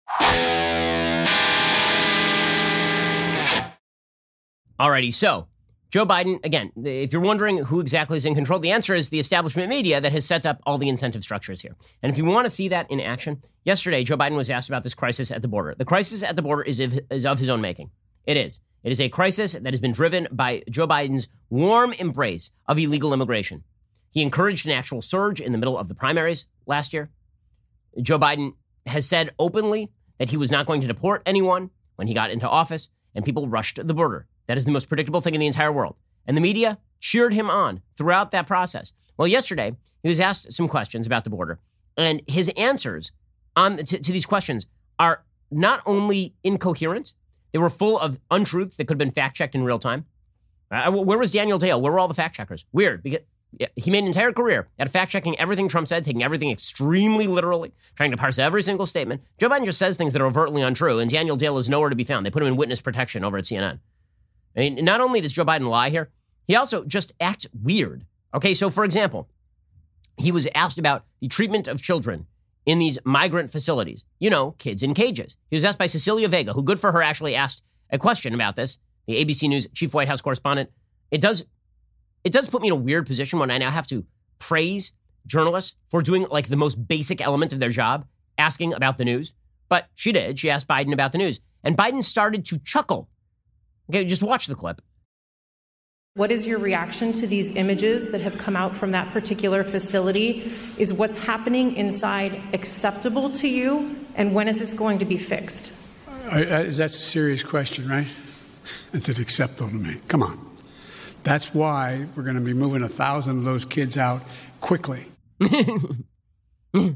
Alrighty, so Joe Biden, again, if you're wondering who exactly is in control, the answer is the establishment media that has set up all the incentive structures here. And if you want to see that in action, yesterday Joe Biden was asked about this crisis at the border. The crisis at the border is of his own making. It is. It is a crisis that has been driven by Joe Biden's warm embrace of illegal immigration. He encouraged an actual surge in the middle of the primaries last year. Joe Biden has said openly that he was not going to deport anyone when he got into office, and people rushed the border. That is the most predictable thing in the entire world. And the media cheered him on throughout that process. Well, yesterday, he was asked some questions about the border, and his answers to these questions are not only incoherent, they were full of untruths that could have been fact-checked in real time. Where was Daniel Dale? Where were all the fact-checkers? Weird, because he made an entire career out of fact-checking everything Trump said, taking everything extremely literally, trying to parse every single statement. Joe Biden just says things that are overtly untrue, and Daniel Dale is nowhere to be found. They put him in witness protection over at CNN. I mean, not only does Joe Biden lie here, he also just acts weird. Okay, so for example, he was asked about the treatment of children in these migrant facilities. You know, kids in cages. He was asked by Cecilia Vega, who, good for her, actually asked a question about this, the ABC News chief White House correspondent. It does put me in a weird position when I now have to praise journalists for doing like the most basic element of their job, asking about the news. But she did. She asked Biden about the news. And Biden started to chuckle. Okay, just watch the clip. What is your reaction to these images that have come out from that particular facility? Is what's happening inside acceptable to you? And when is this going to be fixed? That's a serious question, right? Is it acceptable to me? Come on. That's why we're going to be moving 1,000 of those kids out quickly. Is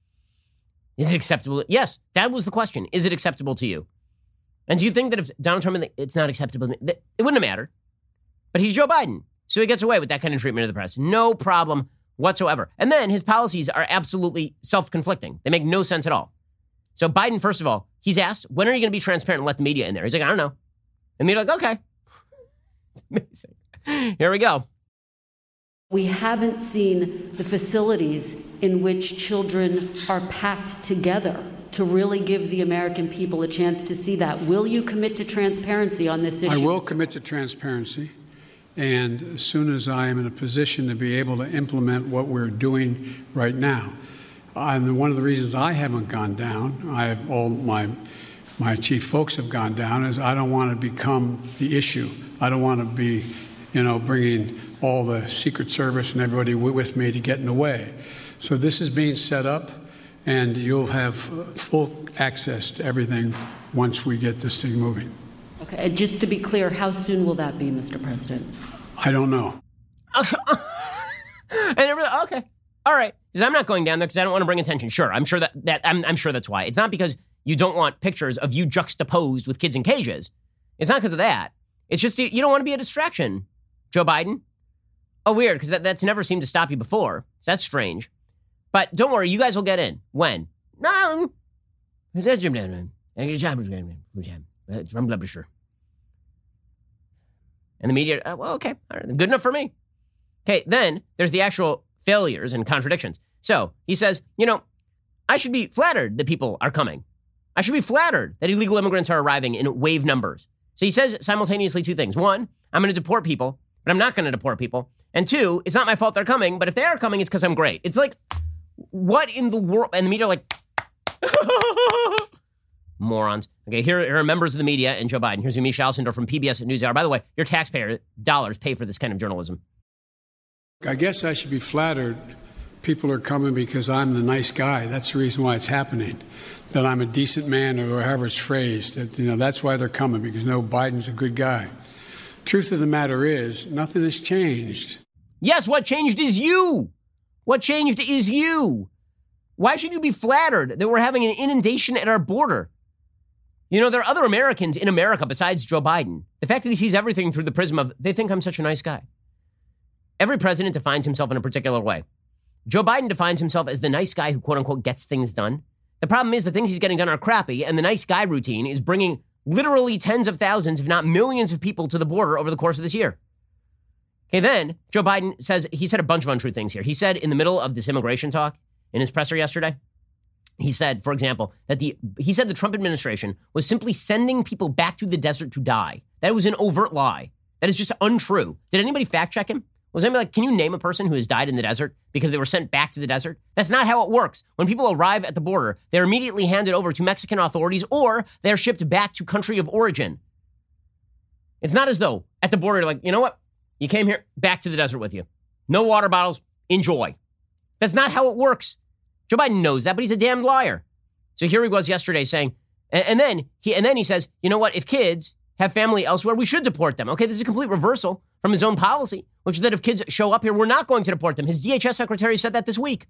it acceptable? Yes, that was the question. Is it acceptable to you? And do you think that if Donald Trump, it's not acceptable, it wouldn't have mattered? But he's Joe Biden, so he gets away with that kind of treatment of the press. No problem whatsoever. And then his policies are absolutely self-conflicting. They make no sense at all. So Biden, first of all, he's asked, when are you going to be transparent and let the media in there? He's like, I don't know. And the media like, okay. It's amazing. Here we go. We haven't seen the facilities in which children are packed together to really give the American people a chance to see that. Will you commit to transparency on this issue? I will commit to transparency. And as soon as I am in a position to be able to implement what we're doing right now. And one of the reasons I haven't gone down, I have all my chief folks have gone down, is I don't want to become the issue. I don't want to be, bringing all the Secret Service and everybody with me to get in the way. So this is being set up. And you'll have full access to everything once we get this thing moving. Okay, and just to be clear, how soon will that be, Mr. President? I don't know. Okay, all right. Because I'm not going down there because I don't want to bring attention. Sure, I'm sure I'm sure that's why. It's not because you don't want pictures of you juxtaposed with kids in cages. It's not because of that. It's just you don't want to be a distraction, Joe Biden. Oh, weird, because that's never seemed to stop you before. So that's strange. But don't worry, you guys will get in. When? No. And the media, well, okay, all right, good enough for me. Okay, then there's the actual failures and contradictions. So he says, I should be flattered that people are coming. I should be flattered that illegal immigrants are arriving in wave numbers. So he says simultaneously two things. One, I'm going to deport people, but I'm not going to deport people. And two, it's not my fault they're coming, but if they are coming, it's because I'm great. It's like, what in the world? And the media are like, morons. Okay, here are members of the media and Joe Biden. Here's Yamiche Alcindor from PBS NewsHour. By the way, your taxpayer dollars pay for this kind of journalism. I guess I should be flattered. People are coming because I'm the nice guy. That's the reason why it's happening. That I'm a decent man, or however it's phrased. That, that's why they're coming, because Biden's a good guy. Truth of the matter is, nothing has changed. Yes, what changed is you. What changed is you. Why should you be flattered that we're having an inundation at our border? There are other Americans in America besides Joe Biden. The fact that he sees everything through the prism of, they think I'm such a nice guy. Every president defines himself in a particular way. Joe Biden defines himself as the nice guy who, quote unquote, gets things done. The problem is the things he's getting done are crappy, and the nice guy routine is bringing literally tens of thousands, if not millions of people to the border over the course of this year. Okay, then Joe Biden says, he said a bunch of untrue things here. He said in the middle of this immigration talk in his presser yesterday, he said, for example, that the Trump administration was simply sending people back to the desert to die. That was an overt lie. That is just untrue. Did anybody fact check him? Was anybody like, can you name a person who has died in the desert because they were sent back to the desert? That's not how it works. When people arrive at the border, they're immediately handed over to Mexican authorities or they're shipped back to country of origin. It's not as though at the border, like, you know what? You came here, back to the desert with you. No water bottles, enjoy. That's not how it works. Joe Biden knows that, but he's a damned liar. So here he was yesterday saying, and then he says, you know what? If kids have family elsewhere, we should deport them. Okay, this is a complete reversal from his own policy, which is that if kids show up here, we're not going to deport them. His DHS secretary said that this week.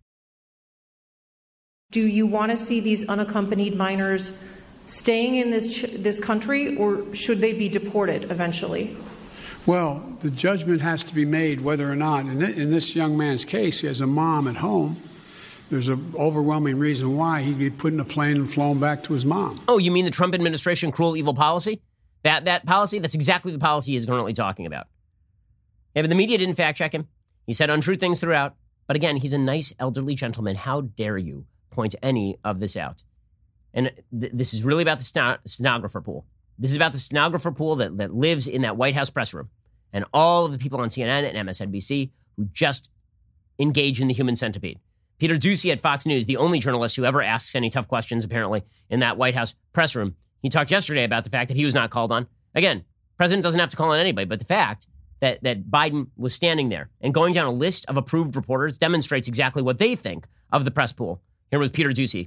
Do you want to see these unaccompanied minors staying in this country, or should they be deported eventually? Well, the judgment has to be made whether or not, in this young man's case, he has a mom at home. There's an overwhelming reason why he'd be put in a plane and flown back to his mom. Oh, you mean the Trump administration cruel, evil policy? That policy? That's exactly the policy he's currently talking about. Yeah, but the media didn't fact check him. He said untrue things throughout. But again, he's a nice elderly gentleman. How dare you point any of this out? And this is really about the stenographer pool. This is about the stenographer pool that lives in that White House press room. And all of the people on CNN and MSNBC who just engage in the human centipede. Peter Doocy at Fox News, the only journalist who ever asks any tough questions, apparently, in that White House press room. He talked yesterday about the fact that he was not called on. Again, president doesn't have to call on anybody, but the fact that Biden was standing there and going down a list of approved reporters demonstrates exactly what they think of the press pool. Here was Peter Doocy.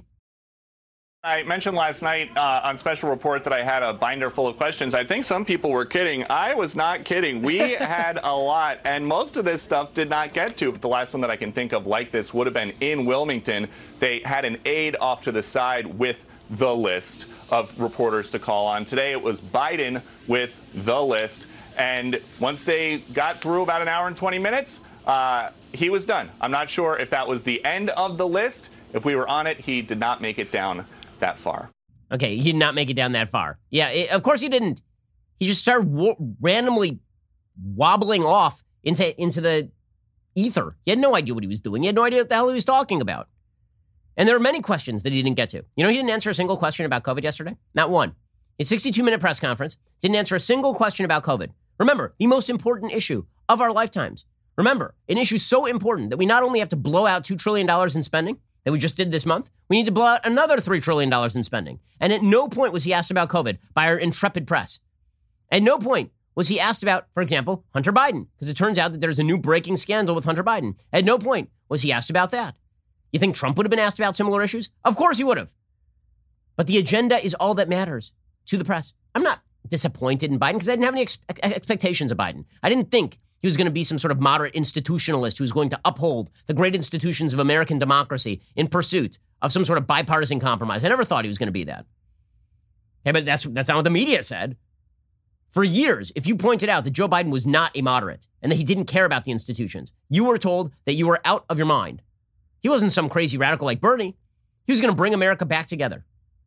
I mentioned last night on Special Report that I had a binder full of questions. I think some people were kidding. I was not kidding. We had a lot, and most of this stuff did not get to. But the last one that I can think of like this would have been in Wilmington. They had an aide off to the side with the list of reporters to call on. Today it was Biden with the list. And once they got through about an hour and 20 minutes, he was done. I'm not sure if that was the end of the list. If we were on it, he did not make it down that far. Okay, he did not make it down that far. Yeah, of course he didn't. He just started randomly wobbling off into the ether. He had no idea what he was doing. He had no idea what the hell he was talking about. And there are many questions that he didn't get to. You know, he didn't answer a single question about COVID yesterday. Not one. His 62-minute press conference didn't answer a single question about COVID. Remember, the most important issue of our lifetimes. Remember, an issue so important that we not only have to blow out $2 trillion in spending that we just did this month, we need to blow out another $3 trillion in spending. And at no point was he asked about COVID by our intrepid press. At no point was he asked about, for example, Hunter Biden, because it turns out that there's a new breaking scandal with Hunter Biden. At no point was he asked about that. You think Trump would have been asked about similar issues? Of course he would have. But the agenda is all that matters to the press. I'm not disappointed in Biden because I didn't have any expectations of Biden. I didn't think he was going to be some sort of moderate institutionalist who was going to uphold the great institutions of American democracy in pursuit of some sort of bipartisan compromise. I never thought he was going to be that. Okay, but that's not what the media said. For years, if you pointed out that Joe Biden was not a moderate and that he didn't care about the institutions, you were told that you were out of your mind. He wasn't some crazy radical like Bernie. He was going to bring America back together.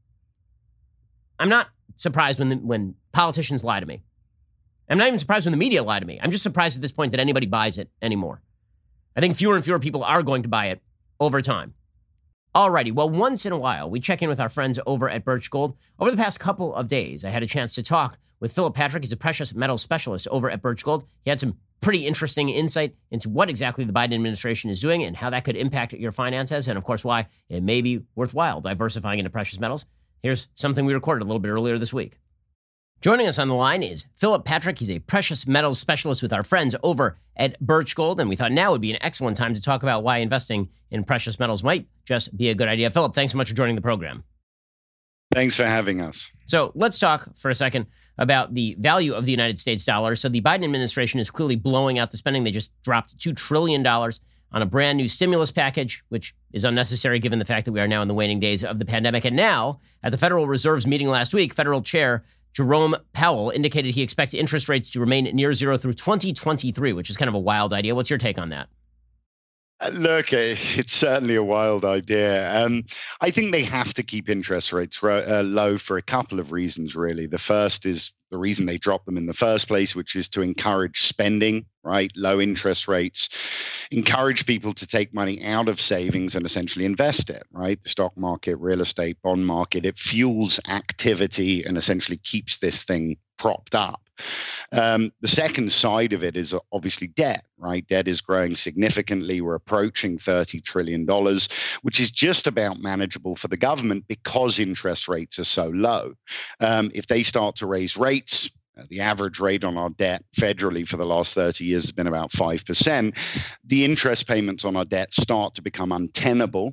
I'm not surprised when politicians lie to me. I'm not even surprised when the media lie to me. I'm just surprised at this point that anybody buys it anymore. I think fewer and fewer people are going to buy it over time. Alrighty, well, once in a while, we check in with our friends over at Birch Gold. Over the past couple of days, I had a chance to talk with Philip Patrick. He's a precious metals specialist over at Birch Gold. He had some pretty interesting insight into what exactly the Biden administration is doing and how that could impact your finances, and of course, why it may be worthwhile diversifying into precious metals. Here's something we recorded a little bit earlier this week. Joining us on the line is Philip Patrick. He's a precious metals specialist with our friends over at Birch Gold, and we thought now would be an excellent time to talk about why investing in precious metals might just be a good idea. Philip, thanks so much for joining the program. Thanks for having us. So let's talk for a second about the value of the United States dollar. So the Biden administration is clearly blowing out the spending. They just dropped $2 trillion on a brand new stimulus package, which is unnecessary given the fact that we are now in the waning days of the pandemic. And now, at the Federal Reserve's meeting last week, Federal Chair Jerome Powell indicated he expects interest rates to remain near zero through 2023, which is kind of a wild idea. What's your take on that? Look, it's certainly a wild idea. I think they have to keep interest rates low for a couple of reasons, really. The first is the reason they dropped them in the first place, which is to encourage spending, right? Low interest rates encourage people to take money out of savings and essentially invest it, right? The stock market, real estate, bond market, it fuels activity and essentially keeps this thing propped up. The second side of it is obviously debt, right? Debt is growing significantly. We're approaching $30 trillion, which is just about manageable for the government because interest rates are so low. If they start to raise rates, the average rate on our debt federally for the last 30 years has been about 5%. The interest payments on our debt start to become untenable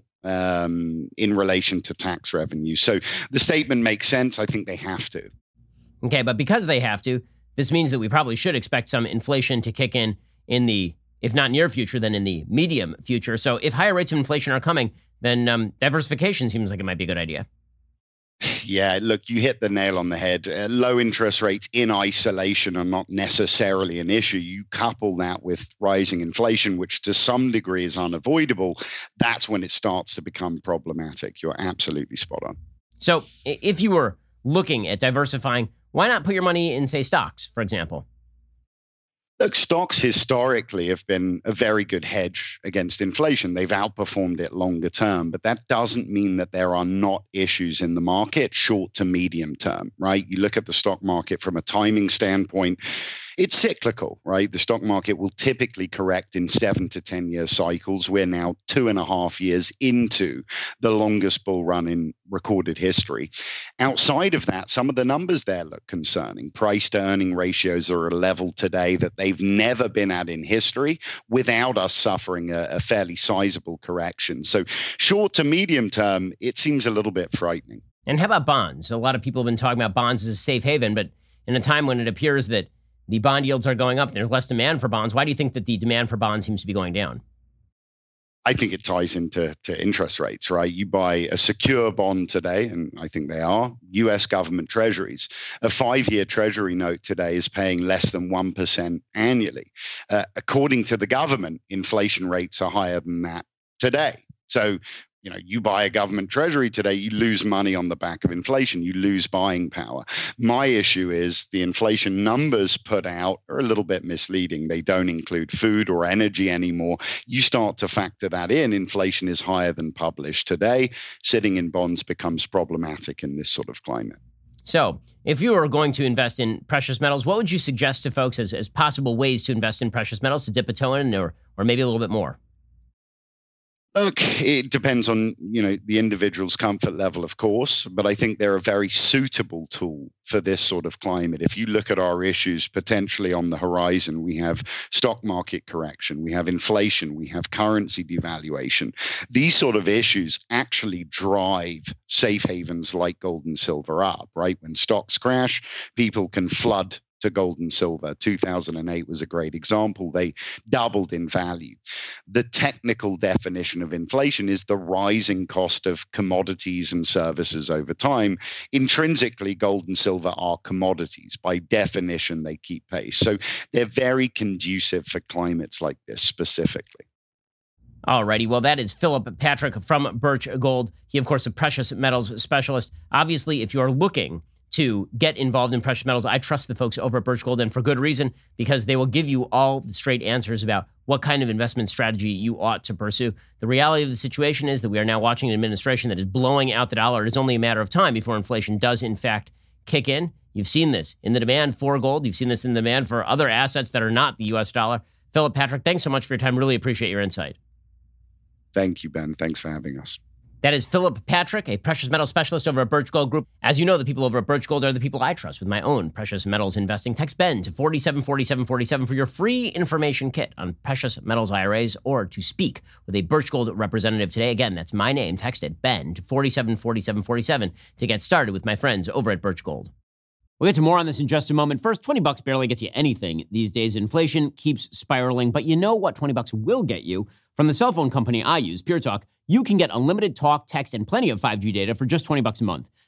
in relation to tax revenue. So the statement makes sense. I think they have to. Okay, but because they have to, this means that we probably should expect some inflation to kick in the, if not near future, then in the medium future. So if higher rates of inflation are coming, then diversification seems like it might be a good idea. Yeah, look, you hit the nail on the head. Low interest rates in isolation are not necessarily an issue. You couple that with rising inflation, which to some degree is unavoidable. That's when it starts to become problematic. You're absolutely spot on. So if you were looking at diversifying, why not put your money in, say, stocks, for example? Look, stocks historically have been a very good hedge against inflation. They've outperformed it longer term, but that doesn't mean that there are not issues in the market short to medium term, right? You look at the stock market from a timing standpoint, it's cyclical, right? The stock market will typically correct in 7 to 10 year cycles. We're now 2.5 years into the longest bull run in recorded history. Outside of that, some of the numbers there look concerning. Price to earning ratios are at a level today that they've never been at in history without us suffering a fairly sizable correction. So short to medium term, it seems a little bit frightening. And how about bonds? A lot of people have been talking about bonds as a safe haven, but in a time when it appears that the bond yields are going up, there's less demand for bonds. Why do you think that the demand for bonds seems to be going down? I think it ties into interest rates, right? You buy a secure bond today, and I think they are, U.S. government treasuries. A 5-year treasury note today is paying less than 1% annually. According to the government, inflation rates are higher than that today. So, you buy a government treasury today, you lose money on the back of inflation, you lose buying power. My issue is the inflation numbers put out are a little bit misleading. They don't include food or energy anymore. You start to factor that in, inflation is higher than published today. Sitting in bonds becomes problematic in this sort of climate. So if you were going to invest in precious metals, what would you suggest to folks as possible ways to invest in precious metals, to dip a toe in, or maybe a little bit more? Look, it depends on, the individual's comfort level, of course, but I think they're a very suitable tool for this sort of climate. If you look at our issues potentially on the horizon, we have stock market correction, we have inflation, we have currency devaluation. These sort of issues actually drive safe havens like gold and silver up, right? When stocks crash, people can flood to gold and silver. 2008 was a great example. They doubled in value. The technical definition of inflation is the rising cost of commodities and services over time. Intrinsically, gold and silver are commodities. By definition, they keep pace. So they're very conducive for climates like this specifically. Alrighty, well, that is Philip Patrick from Birch Gold. He, of course, is a precious metals specialist. Obviously, if you're looking to get involved in precious metals, I trust the folks over at Birch Gold, and for good reason, because they will give you all the straight answers about what kind of investment strategy you ought to pursue. The reality of the situation is that we are now watching an administration that is blowing out the dollar. It is only a matter of time before inflation does, in fact, kick in. You've seen this in the demand for gold. You've seen this in the demand for other assets that are not the U.S. dollar. Philip Patrick, thanks so much for your time. Really appreciate your insight. Thank you, Ben. Thanks for having us. That is Philip Patrick, a precious metal specialist over at Birch Gold Group. As you know, the people over at Birch Gold are the people I trust with my own precious metals investing. Text BEN to 474747 for your free information kit on precious metals IRAs, or to speak with a Birch Gold representative today. Again, that's my name. Text it, BEN, to 474747 to get started with my friends over at Birch Gold. We'll get to more on this in just a moment. First, $20 barely gets you anything these days. Inflation keeps spiraling, but you know what $20 will get you? From the cell phone company I use, Pure Talk, you can get unlimited talk, text, and plenty of 5G data for just $20 a month.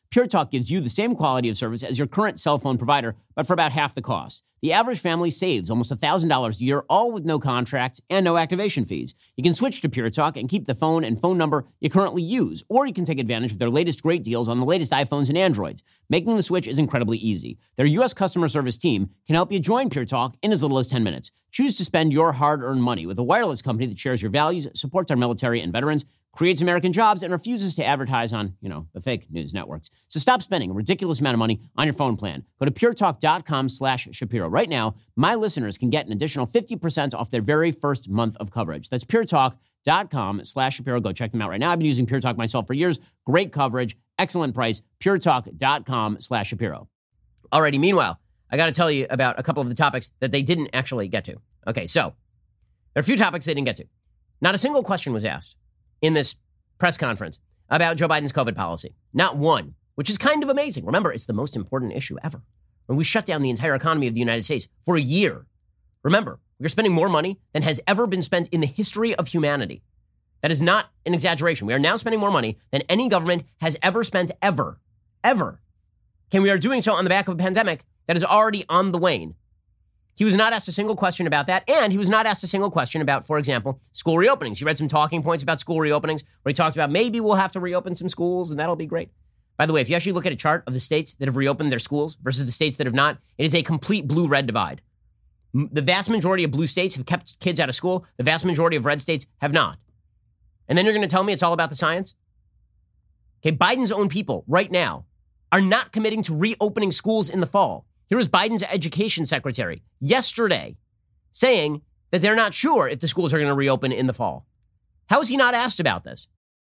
Pure Talk gives you the same quality of service as your current cell phone provider, but for about half the cost. The average family saves almost $1,000 a year, all with no contracts and no activation fees. You can switch to Pure Talk and keep the phone and phone number you currently use, or you can take advantage of their latest great deals on the latest iPhones and Androids. Making the switch is incredibly easy. Their U.S. customer service team can help you join Pure Talk in as little as 10 minutes. Choose to spend your hard-earned money with a wireless company that shares your values, supports our military and veterans, creates American jobs, and refuses to advertise on, the fake news networks. So stop spending a ridiculous amount of money on your phone plan. Go to puretalk.com/Shapiro. Right now, my listeners can get an additional 50% off their very first month of coverage. That's puretalk.com/Shapiro. Go check them out right now. I've been using Pure Talk myself for years. Great coverage, excellent price. puretalk.com/Shapiro. Alrighty, meanwhile, I got to tell you about a couple of the topics that they didn't actually get to. Okay, so there are a few topics they didn't get to. Not a single question was asked in this press conference about Joe Biden's COVID policy. Not one, which is kind of amazing. Remember, it's the most important issue ever. When we shut down the entire economy of the United States for a year. Remember, we're spending more money than has ever been spent in the history of humanity. That is not an exaggeration. We are now spending more money than any government has ever spent ever. Ever. Okay, we are doing so on the back of a pandemic that is already on the wane. He was not asked a single question about that, and he was not asked a single question about, for example, school reopenings. He read some talking points about school reopenings where he talked about maybe we'll have to reopen some schools, and that'll be great. By the way, if you actually look at a chart of the states that have reopened their schools versus the states that have not, it is a complete blue-red divide. The vast majority of blue states have kept kids out of school. The vast majority of red states have not. And then you're going to tell me it's all about the science? Okay, Biden's own people right now are not committing to reopening schools in the fall. Here was Biden's education secretary yesterday saying that they're not sure if the schools are going to reopen in the fall. How is he not asked about this?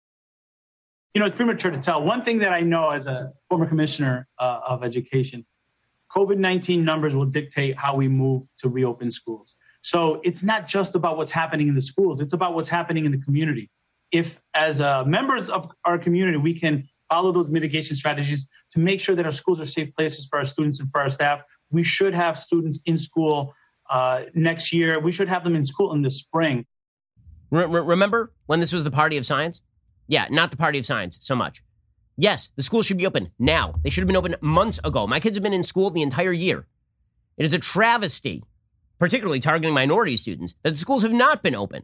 It's premature to tell. One thing that I know as a former commissioner of education, COVID-19 numbers will dictate how we move to reopen schools. So it's not just about what's happening in the schools. It's about what's happening in the community. If as members of our community, we can follow those mitigation strategies to make sure that our schools are safe places for our students and for our staff, we should have students in school next year. We should have them in school in the spring. Remember when this was the party of science? Yeah, not the party of science so much. Yes, the schools should be open now. They should have been open months ago. My kids have been in school the entire year. It is a travesty, particularly targeting minority students, that the schools have not been open.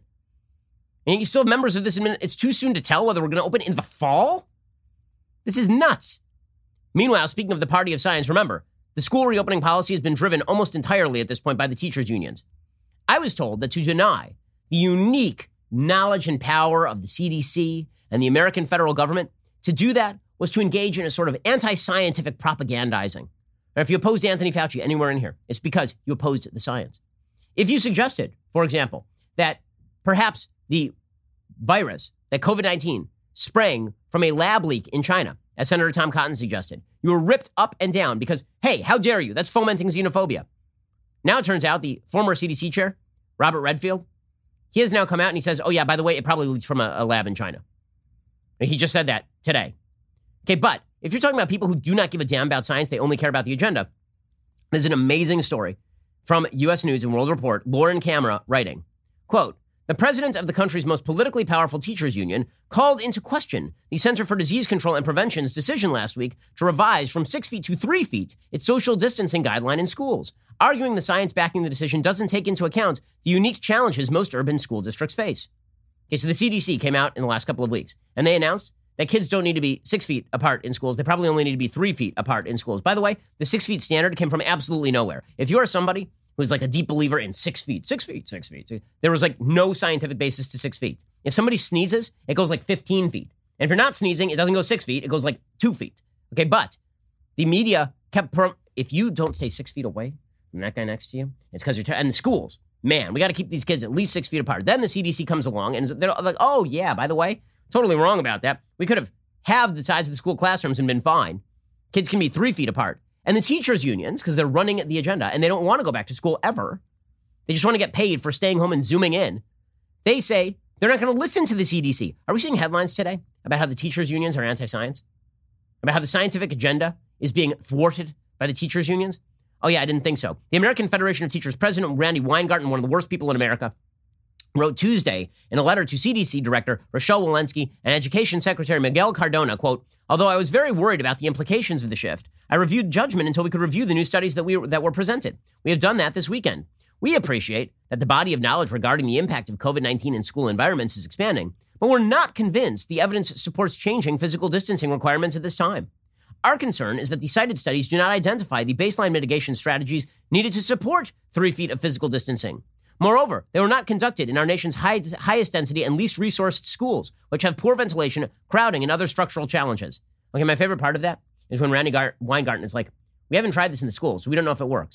And you still have members of this administration. It's too soon to tell whether we're going to open in the fall? This is nuts. Meanwhile, speaking of the party of science, remember, the school reopening policy has been driven almost entirely at this point by the teachers' unions. I was told that to deny the unique knowledge and power of the CDC and the American federal government, to do that was to engage in a sort of anti-scientific propagandizing. Now, if you opposed Anthony Fauci anywhere in here, it's because you opposed the science. If you suggested, for example, that perhaps the virus, that COVID-19, sprang from a lab leak in China, as Senator Tom Cotton suggested, you were ripped up and down because, hey, how dare you? That's fomenting xenophobia. Now it turns out the former CDC chair, Robert Redfield, he has now come out and he says, oh yeah, by the way, it probably leaked from a lab in China. And he just said that today. Okay, but if you're talking about people who do not give a damn about science, they only care about the agenda, there's an amazing story from U.S. News and World Report, Lauren Camera writing, quote, the president of the country's most politically powerful teachers union called into question the Center for Disease Control and Prevention's decision last week to revise from 6 feet to 3 feet its social distancing guideline in schools, arguing the science backing the decision doesn't take into account the unique challenges most urban school districts face. Okay, so the CDC came out in the last couple of weeks, and they announced that kids don't need to be 6 feet apart in schools. They probably only need to be 3 feet apart in schools. By the way, the 6 feet standard came from absolutely nowhere. If you are somebody who's like a deep believer in 6 feet, 6 feet, 6 feet, there was like no scientific basis to 6 feet. If somebody sneezes, it goes like 15 feet. And if you're not sneezing, it doesn't go 6 feet. It goes like 2 feet. Okay, but the media kept, if you don't stay 6 feet away from that guy next to you, it's because you're, and the schools, man, we got to keep these kids at least 6 feet apart. Then the CDC comes along and they're like, oh yeah, by the way, totally wrong about that. We could have halved the size of the school classrooms and been fine. Kids can be 3 feet apart. And the teachers' unions, because they're running the agenda and they don't want to go back to school ever, they just want to get paid for staying home and zooming in. They say they're not going to listen to the CDC. Are we seeing headlines today about how the teachers' unions are anti-science? About how the scientific agenda is being thwarted by the teachers' unions? Oh yeah, I didn't think so. The American Federation of Teachers president, Randy Weingarten, one of the worst people in America, wrote Tuesday in a letter to CDC Director Rochelle Walensky and Education Secretary Miguel Cardona, quote, "Although I was very worried about the implications of the shift, I reviewed judgment until we could review the new studies that were presented. We have done that this weekend. We appreciate that the body of knowledge regarding the impact of COVID-19 in school environments is expanding, but we're not convinced the evidence supports changing physical distancing requirements at this time. Our concern is that the cited studies do not identify the baseline mitigation strategies needed to support 3 feet of physical distancing. Moreover, they were not conducted in our nation's highest density and least resourced schools, which have poor ventilation, crowding, and other structural challenges." Okay, my favorite part of that is when Randy Weingarten is like, "We haven't tried this in the schools, so we don't know if it works."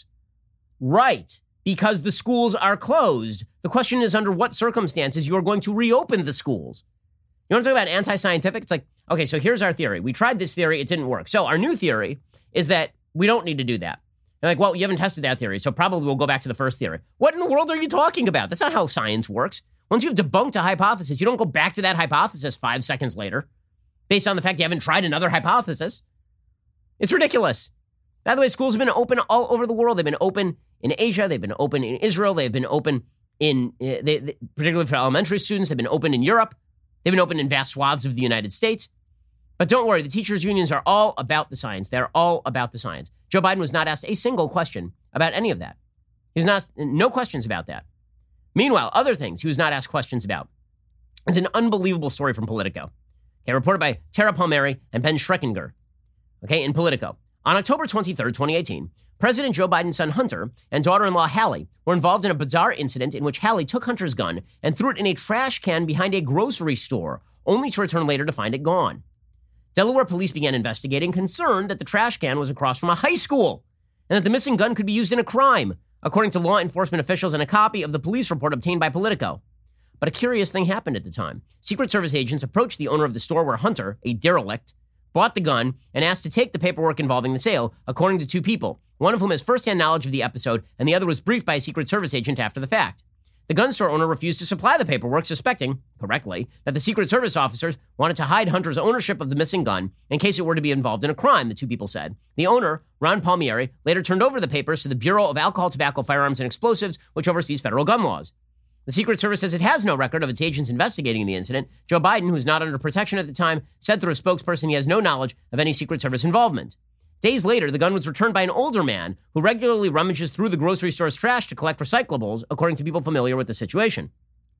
Right, because the schools are closed. The question is under what circumstances you are going to reopen the schools. You want to talk about anti-scientific? It's like, okay, so here's our theory. We tried this theory, it didn't work. So our new theory is that we don't need to do that. They're like, well, you haven't tested that theory, so probably we'll go back to the first theory. What in the world are you talking about? That's not how science works. Once you've debunked a hypothesis, you don't go back to that hypothesis 5 seconds later based on the fact you haven't tried another hypothesis. It's ridiculous. By the way, schools have been open all over the world. They've been open in Asia. They've been open in Israel. They've been open in, particularly for elementary students, they've been open in Europe. They've been open in vast swaths of the United States. But don't worry, the teachers' unions are all about the science. They're all about the science. Joe Biden was not asked a single question about any of that. He was not asked, no questions about that. Meanwhile, other things he was not asked questions about. It's an unbelievable story from Politico. Okay, reported by Tara Palmieri and Ben Schreckinger. Okay, in Politico. On October 23rd, 2018, President Joe Biden's son Hunter and daughter-in-law Hallie were involved in a bizarre incident in which Hallie took Hunter's gun and threw it in a trash can behind a grocery store, only to return later to find it gone. Delaware police began investigating, concerned that the trash can was across from a high school and that the missing gun could be used in a crime, according to law enforcement officials and a copy of the police report obtained by Politico. But a curious thing happened at the time. Secret Service agents approached the owner of the store where Hunter, a derelict, bought the gun and asked to take the paperwork involving the sale, according to 2 people, one of whom has firsthand knowledge of the episode and the other was briefed by a Secret Service agent after the fact. The gun store owner refused to supply the paperwork, suspecting, correctly, that the Secret Service officers wanted to hide Hunter's ownership of the missing gun in case it were to be involved in a crime, the 2 people said. The owner, Ron Palmieri, later turned over the papers to the Bureau of Alcohol, Tobacco, Firearms, and Explosives, which oversees federal gun laws. The Secret Service says it has no record of its agents investigating the incident. Joe Biden, who was not under protection at the time, said through a spokesperson he has no knowledge of any Secret Service involvement. Days later, the gun was returned by an older man who regularly rummages through the grocery store's trash to collect recyclables, according to people familiar with the situation.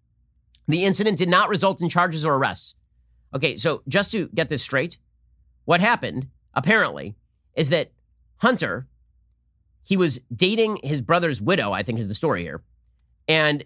The incident did not result in charges or arrests. Okay, so just to get this straight, what happened, apparently, is that Hunter, he was dating his brother's widow, I think is the story here, and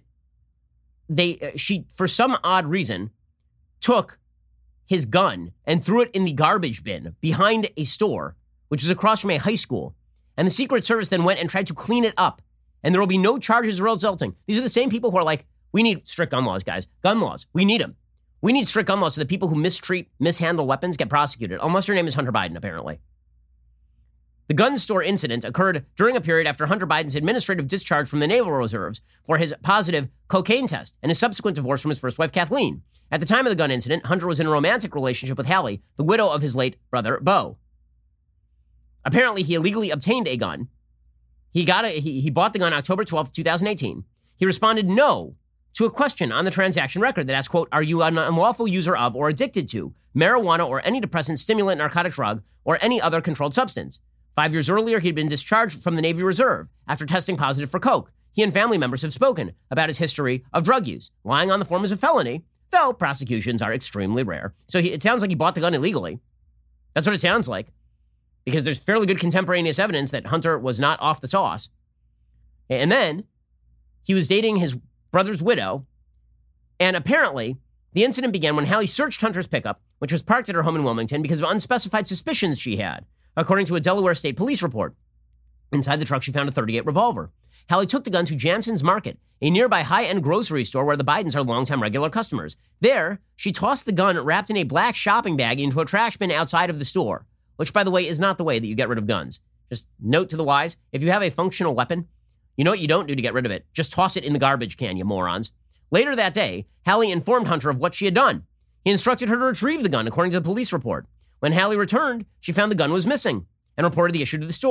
she, for some odd reason, took his gun and threw it in the garbage bin behind a store, which was across from a high school. And the Secret Service then went and tried to clean it up. And there will be no charges resulting. These are the same people who are like, we need strict gun laws, guys. Gun laws. We need them. We need strict gun laws so that people who mishandle weapons get prosecuted, unless your name is Hunter Biden, apparently. The gun store incident occurred during a period after Hunter Biden's administrative discharge from the Naval Reserves for his positive cocaine test and his subsequent divorce from his first wife, Kathleen. At the time of the gun incident, Hunter was in a romantic relationship with Hallie, the widow of his late brother, Beau. Apparently, he illegally obtained a gun. He bought the gun October 12th, 2018. He responded no to a question on the transaction record that asked, quote, "Are you an unlawful user of or addicted to marijuana or any depressant, stimulant, narcotic drug, or any other controlled substance?" 5 years earlier, he'd been discharged from the Navy Reserve after testing positive for coke. He and family members have spoken about his history of drug use. Lying on the form is a felony, though prosecutions are extremely rare. So it sounds like he bought the gun illegally. That's what it sounds like, because there's fairly good contemporaneous evidence that Hunter was not off the sauce. And then he was dating his brother's widow. And apparently, the incident began when Hallie searched Hunter's pickup, which was parked at her home in Wilmington, because of unspecified suspicions she had, according to a Delaware State Police report. Inside the truck, she found a .38 revolver. Hallie took the gun to Jansen's Market, a nearby high-end grocery store where the Bidens are longtime regular customers. There, she tossed the gun wrapped in a black shopping bag into a trash bin outside of the store, which, by the way, is not the way that you get rid of guns. Just note to the wise, if you have a functional weapon, you know what you don't do to get rid of it? Just toss it in the garbage can, you morons. Later that day, Hallie informed Hunter of what she had done. He instructed her to retrieve the gun, according to the police report. When Hallie returned, she found the gun was missing and reported the issue to the store.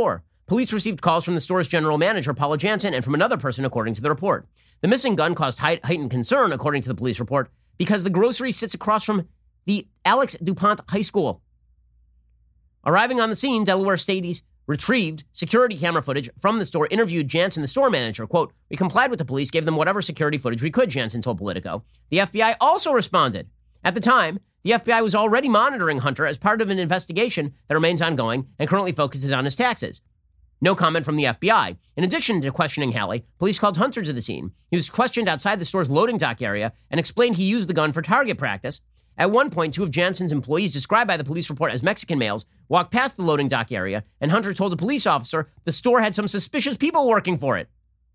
police received calls from the store's general manager, Paula Jansen, and from another person, according to the report. The missing gun caused heightened concern, according to the police report, because the grocery sits across from the Alex DuPont High School. Arriving on the scene, Delaware State's retrieved security camera footage from the store, interviewed Jansen, the store manager. Quote, "We complied with the police, gave them whatever security footage we could," Jansen told Politico. The FBI also responded. At the time, the FBI was already monitoring Hunter as part of an investigation that remains ongoing and currently focuses on his taxes. No comment from the FBI. In addition to questioning Hallie, police called Hunter to the scene. He was questioned outside the store's loading dock area and explained he used the gun for target practice. At one point, two of Jansen's employees, described by the police report as Mexican males, walked past the loading dock area, and Hunter told a police officer the store had some suspicious people working for it.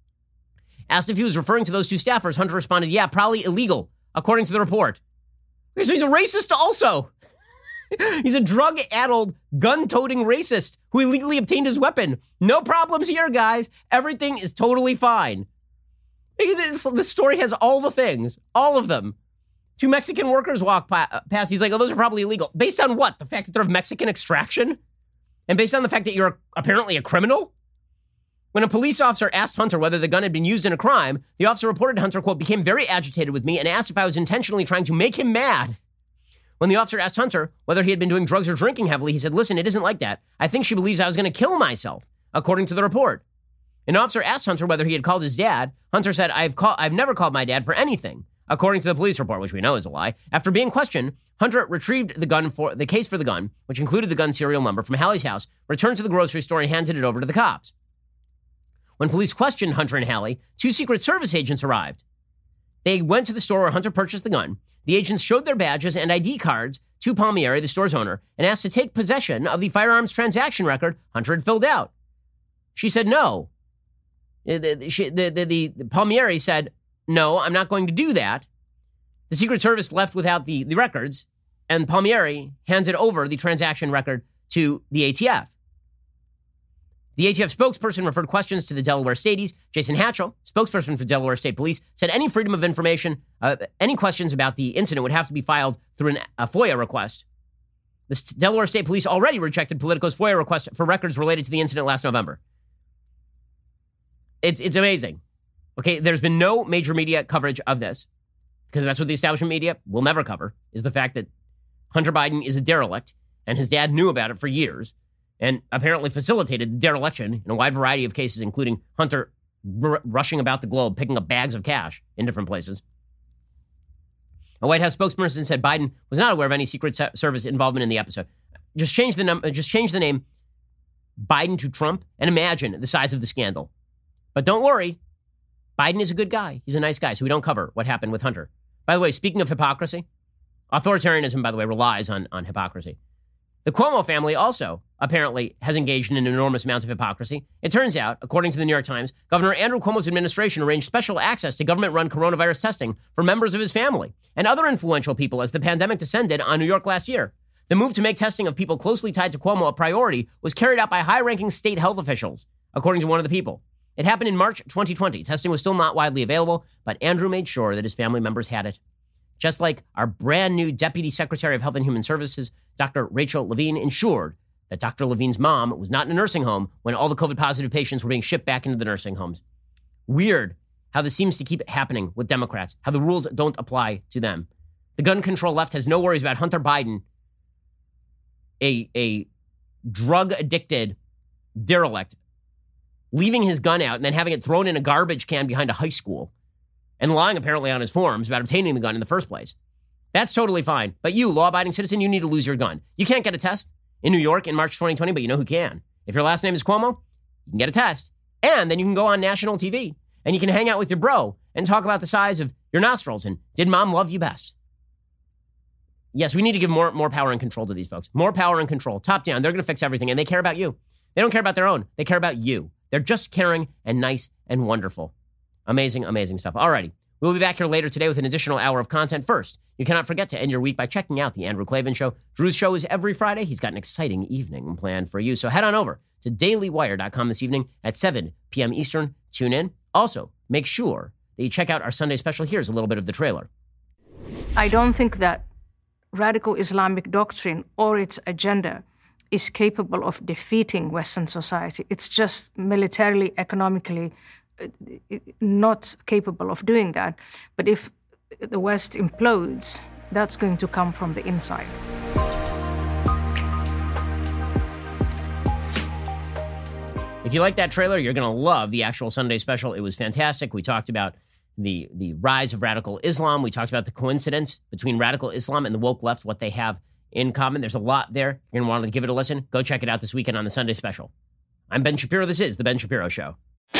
Asked if he was referring to those two staffers, Hunter responded, "Yeah, probably illegal," according to the report. So he's a racist also. He's a drug-addled, gun-toting racist who illegally obtained his weapon. No problems here, guys. Everything is totally fine. The story has all the things, all of them. Two Mexican workers walk past. He's like, "Oh, those are probably illegal." Based on what? The fact that they're of Mexican extraction? And based on the fact that you're apparently a criminal? When a police officer asked Hunter whether the gun had been used in a crime, the officer reported Hunter, quote, "became very agitated with me and asked if I was intentionally trying to make him mad." When the officer asked Hunter whether he had been doing drugs or drinking heavily, he said, "Listen, it isn't like that. I think she believes I was going to kill myself," according to the report. An officer asked Hunter whether he had called his dad. Hunter said, I've never called my dad for anything," according to the police report, which we know is a lie. After being questioned, Hunter retrieved the case for the gun, which included the gun serial number, from Hallie's house, returned to the grocery store, and handed it over to the cops. When police questioned Hunter and Hallie, two Secret Service agents arrived. They went to the store where Hunter purchased the gun. The agents showed their badges and ID cards to Palmieri, the store's owner, and asked to take possession of the firearms transaction record Hunter had filled out. She said no. The Palmieri said, "No, I'm not going to do that." The Secret Service left without the records, and Palmieri handed over the transaction record to the ATF. The ATF spokesperson referred questions to the Delaware Staties. Jason Hatchell, spokesperson for Delaware State Police, said any freedom of information, any questions about the incident would have to be filed through a FOIA request. The Delaware State Police already rejected Politico's FOIA request for records related to the incident last November. It's amazing. Okay, there's been no major media coverage of this, because that's what the establishment media will never cover, is the fact that Hunter Biden is a derelict, and his dad knew about it for years, and apparently facilitated the dereliction in a wide variety of cases, including Hunter rushing about the globe, picking up bags of cash in different places. A White House spokesperson said Biden was not aware of any Secret Service involvement in the episode. Just change the name Biden to Trump and imagine the size of the scandal. But don't worry, Biden is a good guy. He's a nice guy, so we don't cover what happened with Hunter. By the way, speaking of hypocrisy, authoritarianism, by the way, relies on hypocrisy. The Cuomo family also apparently has engaged in an enormous amount of hypocrisy. It turns out, according to the New York Times, Governor Andrew Cuomo's administration arranged special access to government-run coronavirus testing for members of his family and other influential people as the pandemic descended on New York last year. The move to make testing of people closely tied to Cuomo a priority was carried out by high-ranking state health officials, according to one of the people. It happened in March 2020. Testing was still not widely available, but Andrew made sure that his family members had it. Just like our brand new Deputy Secretary of Health and Human Services, Dr. Rachel Levine, ensured that Dr. Levine's mom was not in a nursing home when all the COVID-positive patients were being shipped back into the nursing homes. Weird how this seems to keep happening with Democrats, how the rules don't apply to them. The gun control left has no worries about Hunter Biden, a drug-addicted derelict, leaving his gun out and then having it thrown in a garbage can behind a high school and lying apparently on his forms about obtaining the gun in the first place. That's totally fine. But you, law-abiding citizen, you need to lose your gun. You can't get a test in New York in March 2020, but you know who can. If your last name is Cuomo, you can get a test. And then you can go on national TV and you can hang out with your bro and talk about the size of your nostrils and did mom love you best? Yes, we need to give more power and control to these folks. More power and control. Top down. They're going to fix everything and they care about you. They don't care about their own. They care about you. They're just caring and nice and wonderful. Amazing, amazing stuff. Alrighty. We'll be back here later today with an additional hour of content. First, you cannot forget to end your week by checking out The Andrew Klavan Show. Drew's show is every Friday. He's got an exciting evening planned for you. So head on over to dailywire.com this evening at 7 p.m. Eastern. Tune in. Also, make sure that you check out our Sunday special. Here's a little bit of the trailer. I don't think that radical Islamic doctrine or its agenda is capable of defeating Western society. It's just militarily, economically not capable of doing that. But if the West implodes, that's going to come from the inside. If you like that trailer, you're going to love the actual Sunday special. It was fantastic. We talked about the rise of radical Islam. We talked about the coincidence between radical Islam and the woke left, what they have in common. There's a lot there. You're going to want to give it a listen. Go check it out this weekend on the Sunday special. I'm Ben Shapiro. This is The Ben Shapiro Show.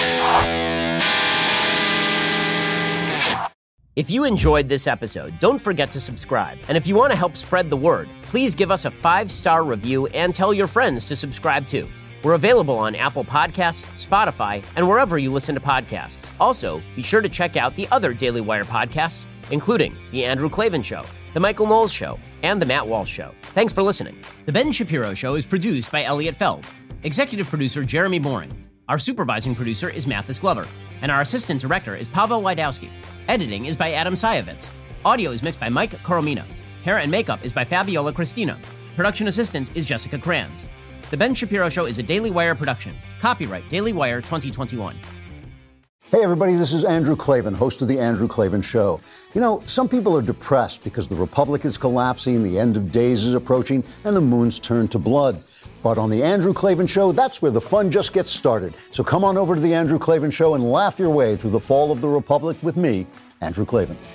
If you enjoyed this episode, don't forget to subscribe. And if you want to help spread the word, please give us a 5-star review and tell your friends to subscribe too. We're available on Apple Podcasts, Spotify, and wherever you listen to podcasts. Also, be sure to check out the other Daily Wire podcasts, including The Andrew Klavan Show, The Michael Knowles Show, and The Matt Walsh Show. Thanks for listening. The Ben Shapiro Show is produced by Elliot Feld. Executive producer Jeremy Boring. Our supervising producer is Mathis Glover. And our assistant director is Pavel Wydowski. Editing is by Adam Sayevitz. Audio is mixed by Mike Coromina. Hair and makeup is by Fabiola Cristina. Production assistant is Jessica Kranz. The Ben Shapiro Show is a Daily Wire production. Copyright Daily Wire 2021. Hey, everybody, this is Andrew Klavan, host of The Andrew Klavan Show. You know, some people are depressed because the republic is collapsing, the end of days is approaching, and the moon's turned to blood. But on The Andrew Klavan Show, that's where the fun just gets started. So come on over to The Andrew Klavan Show and laugh your way through the fall of the republic with me, Andrew Klavan.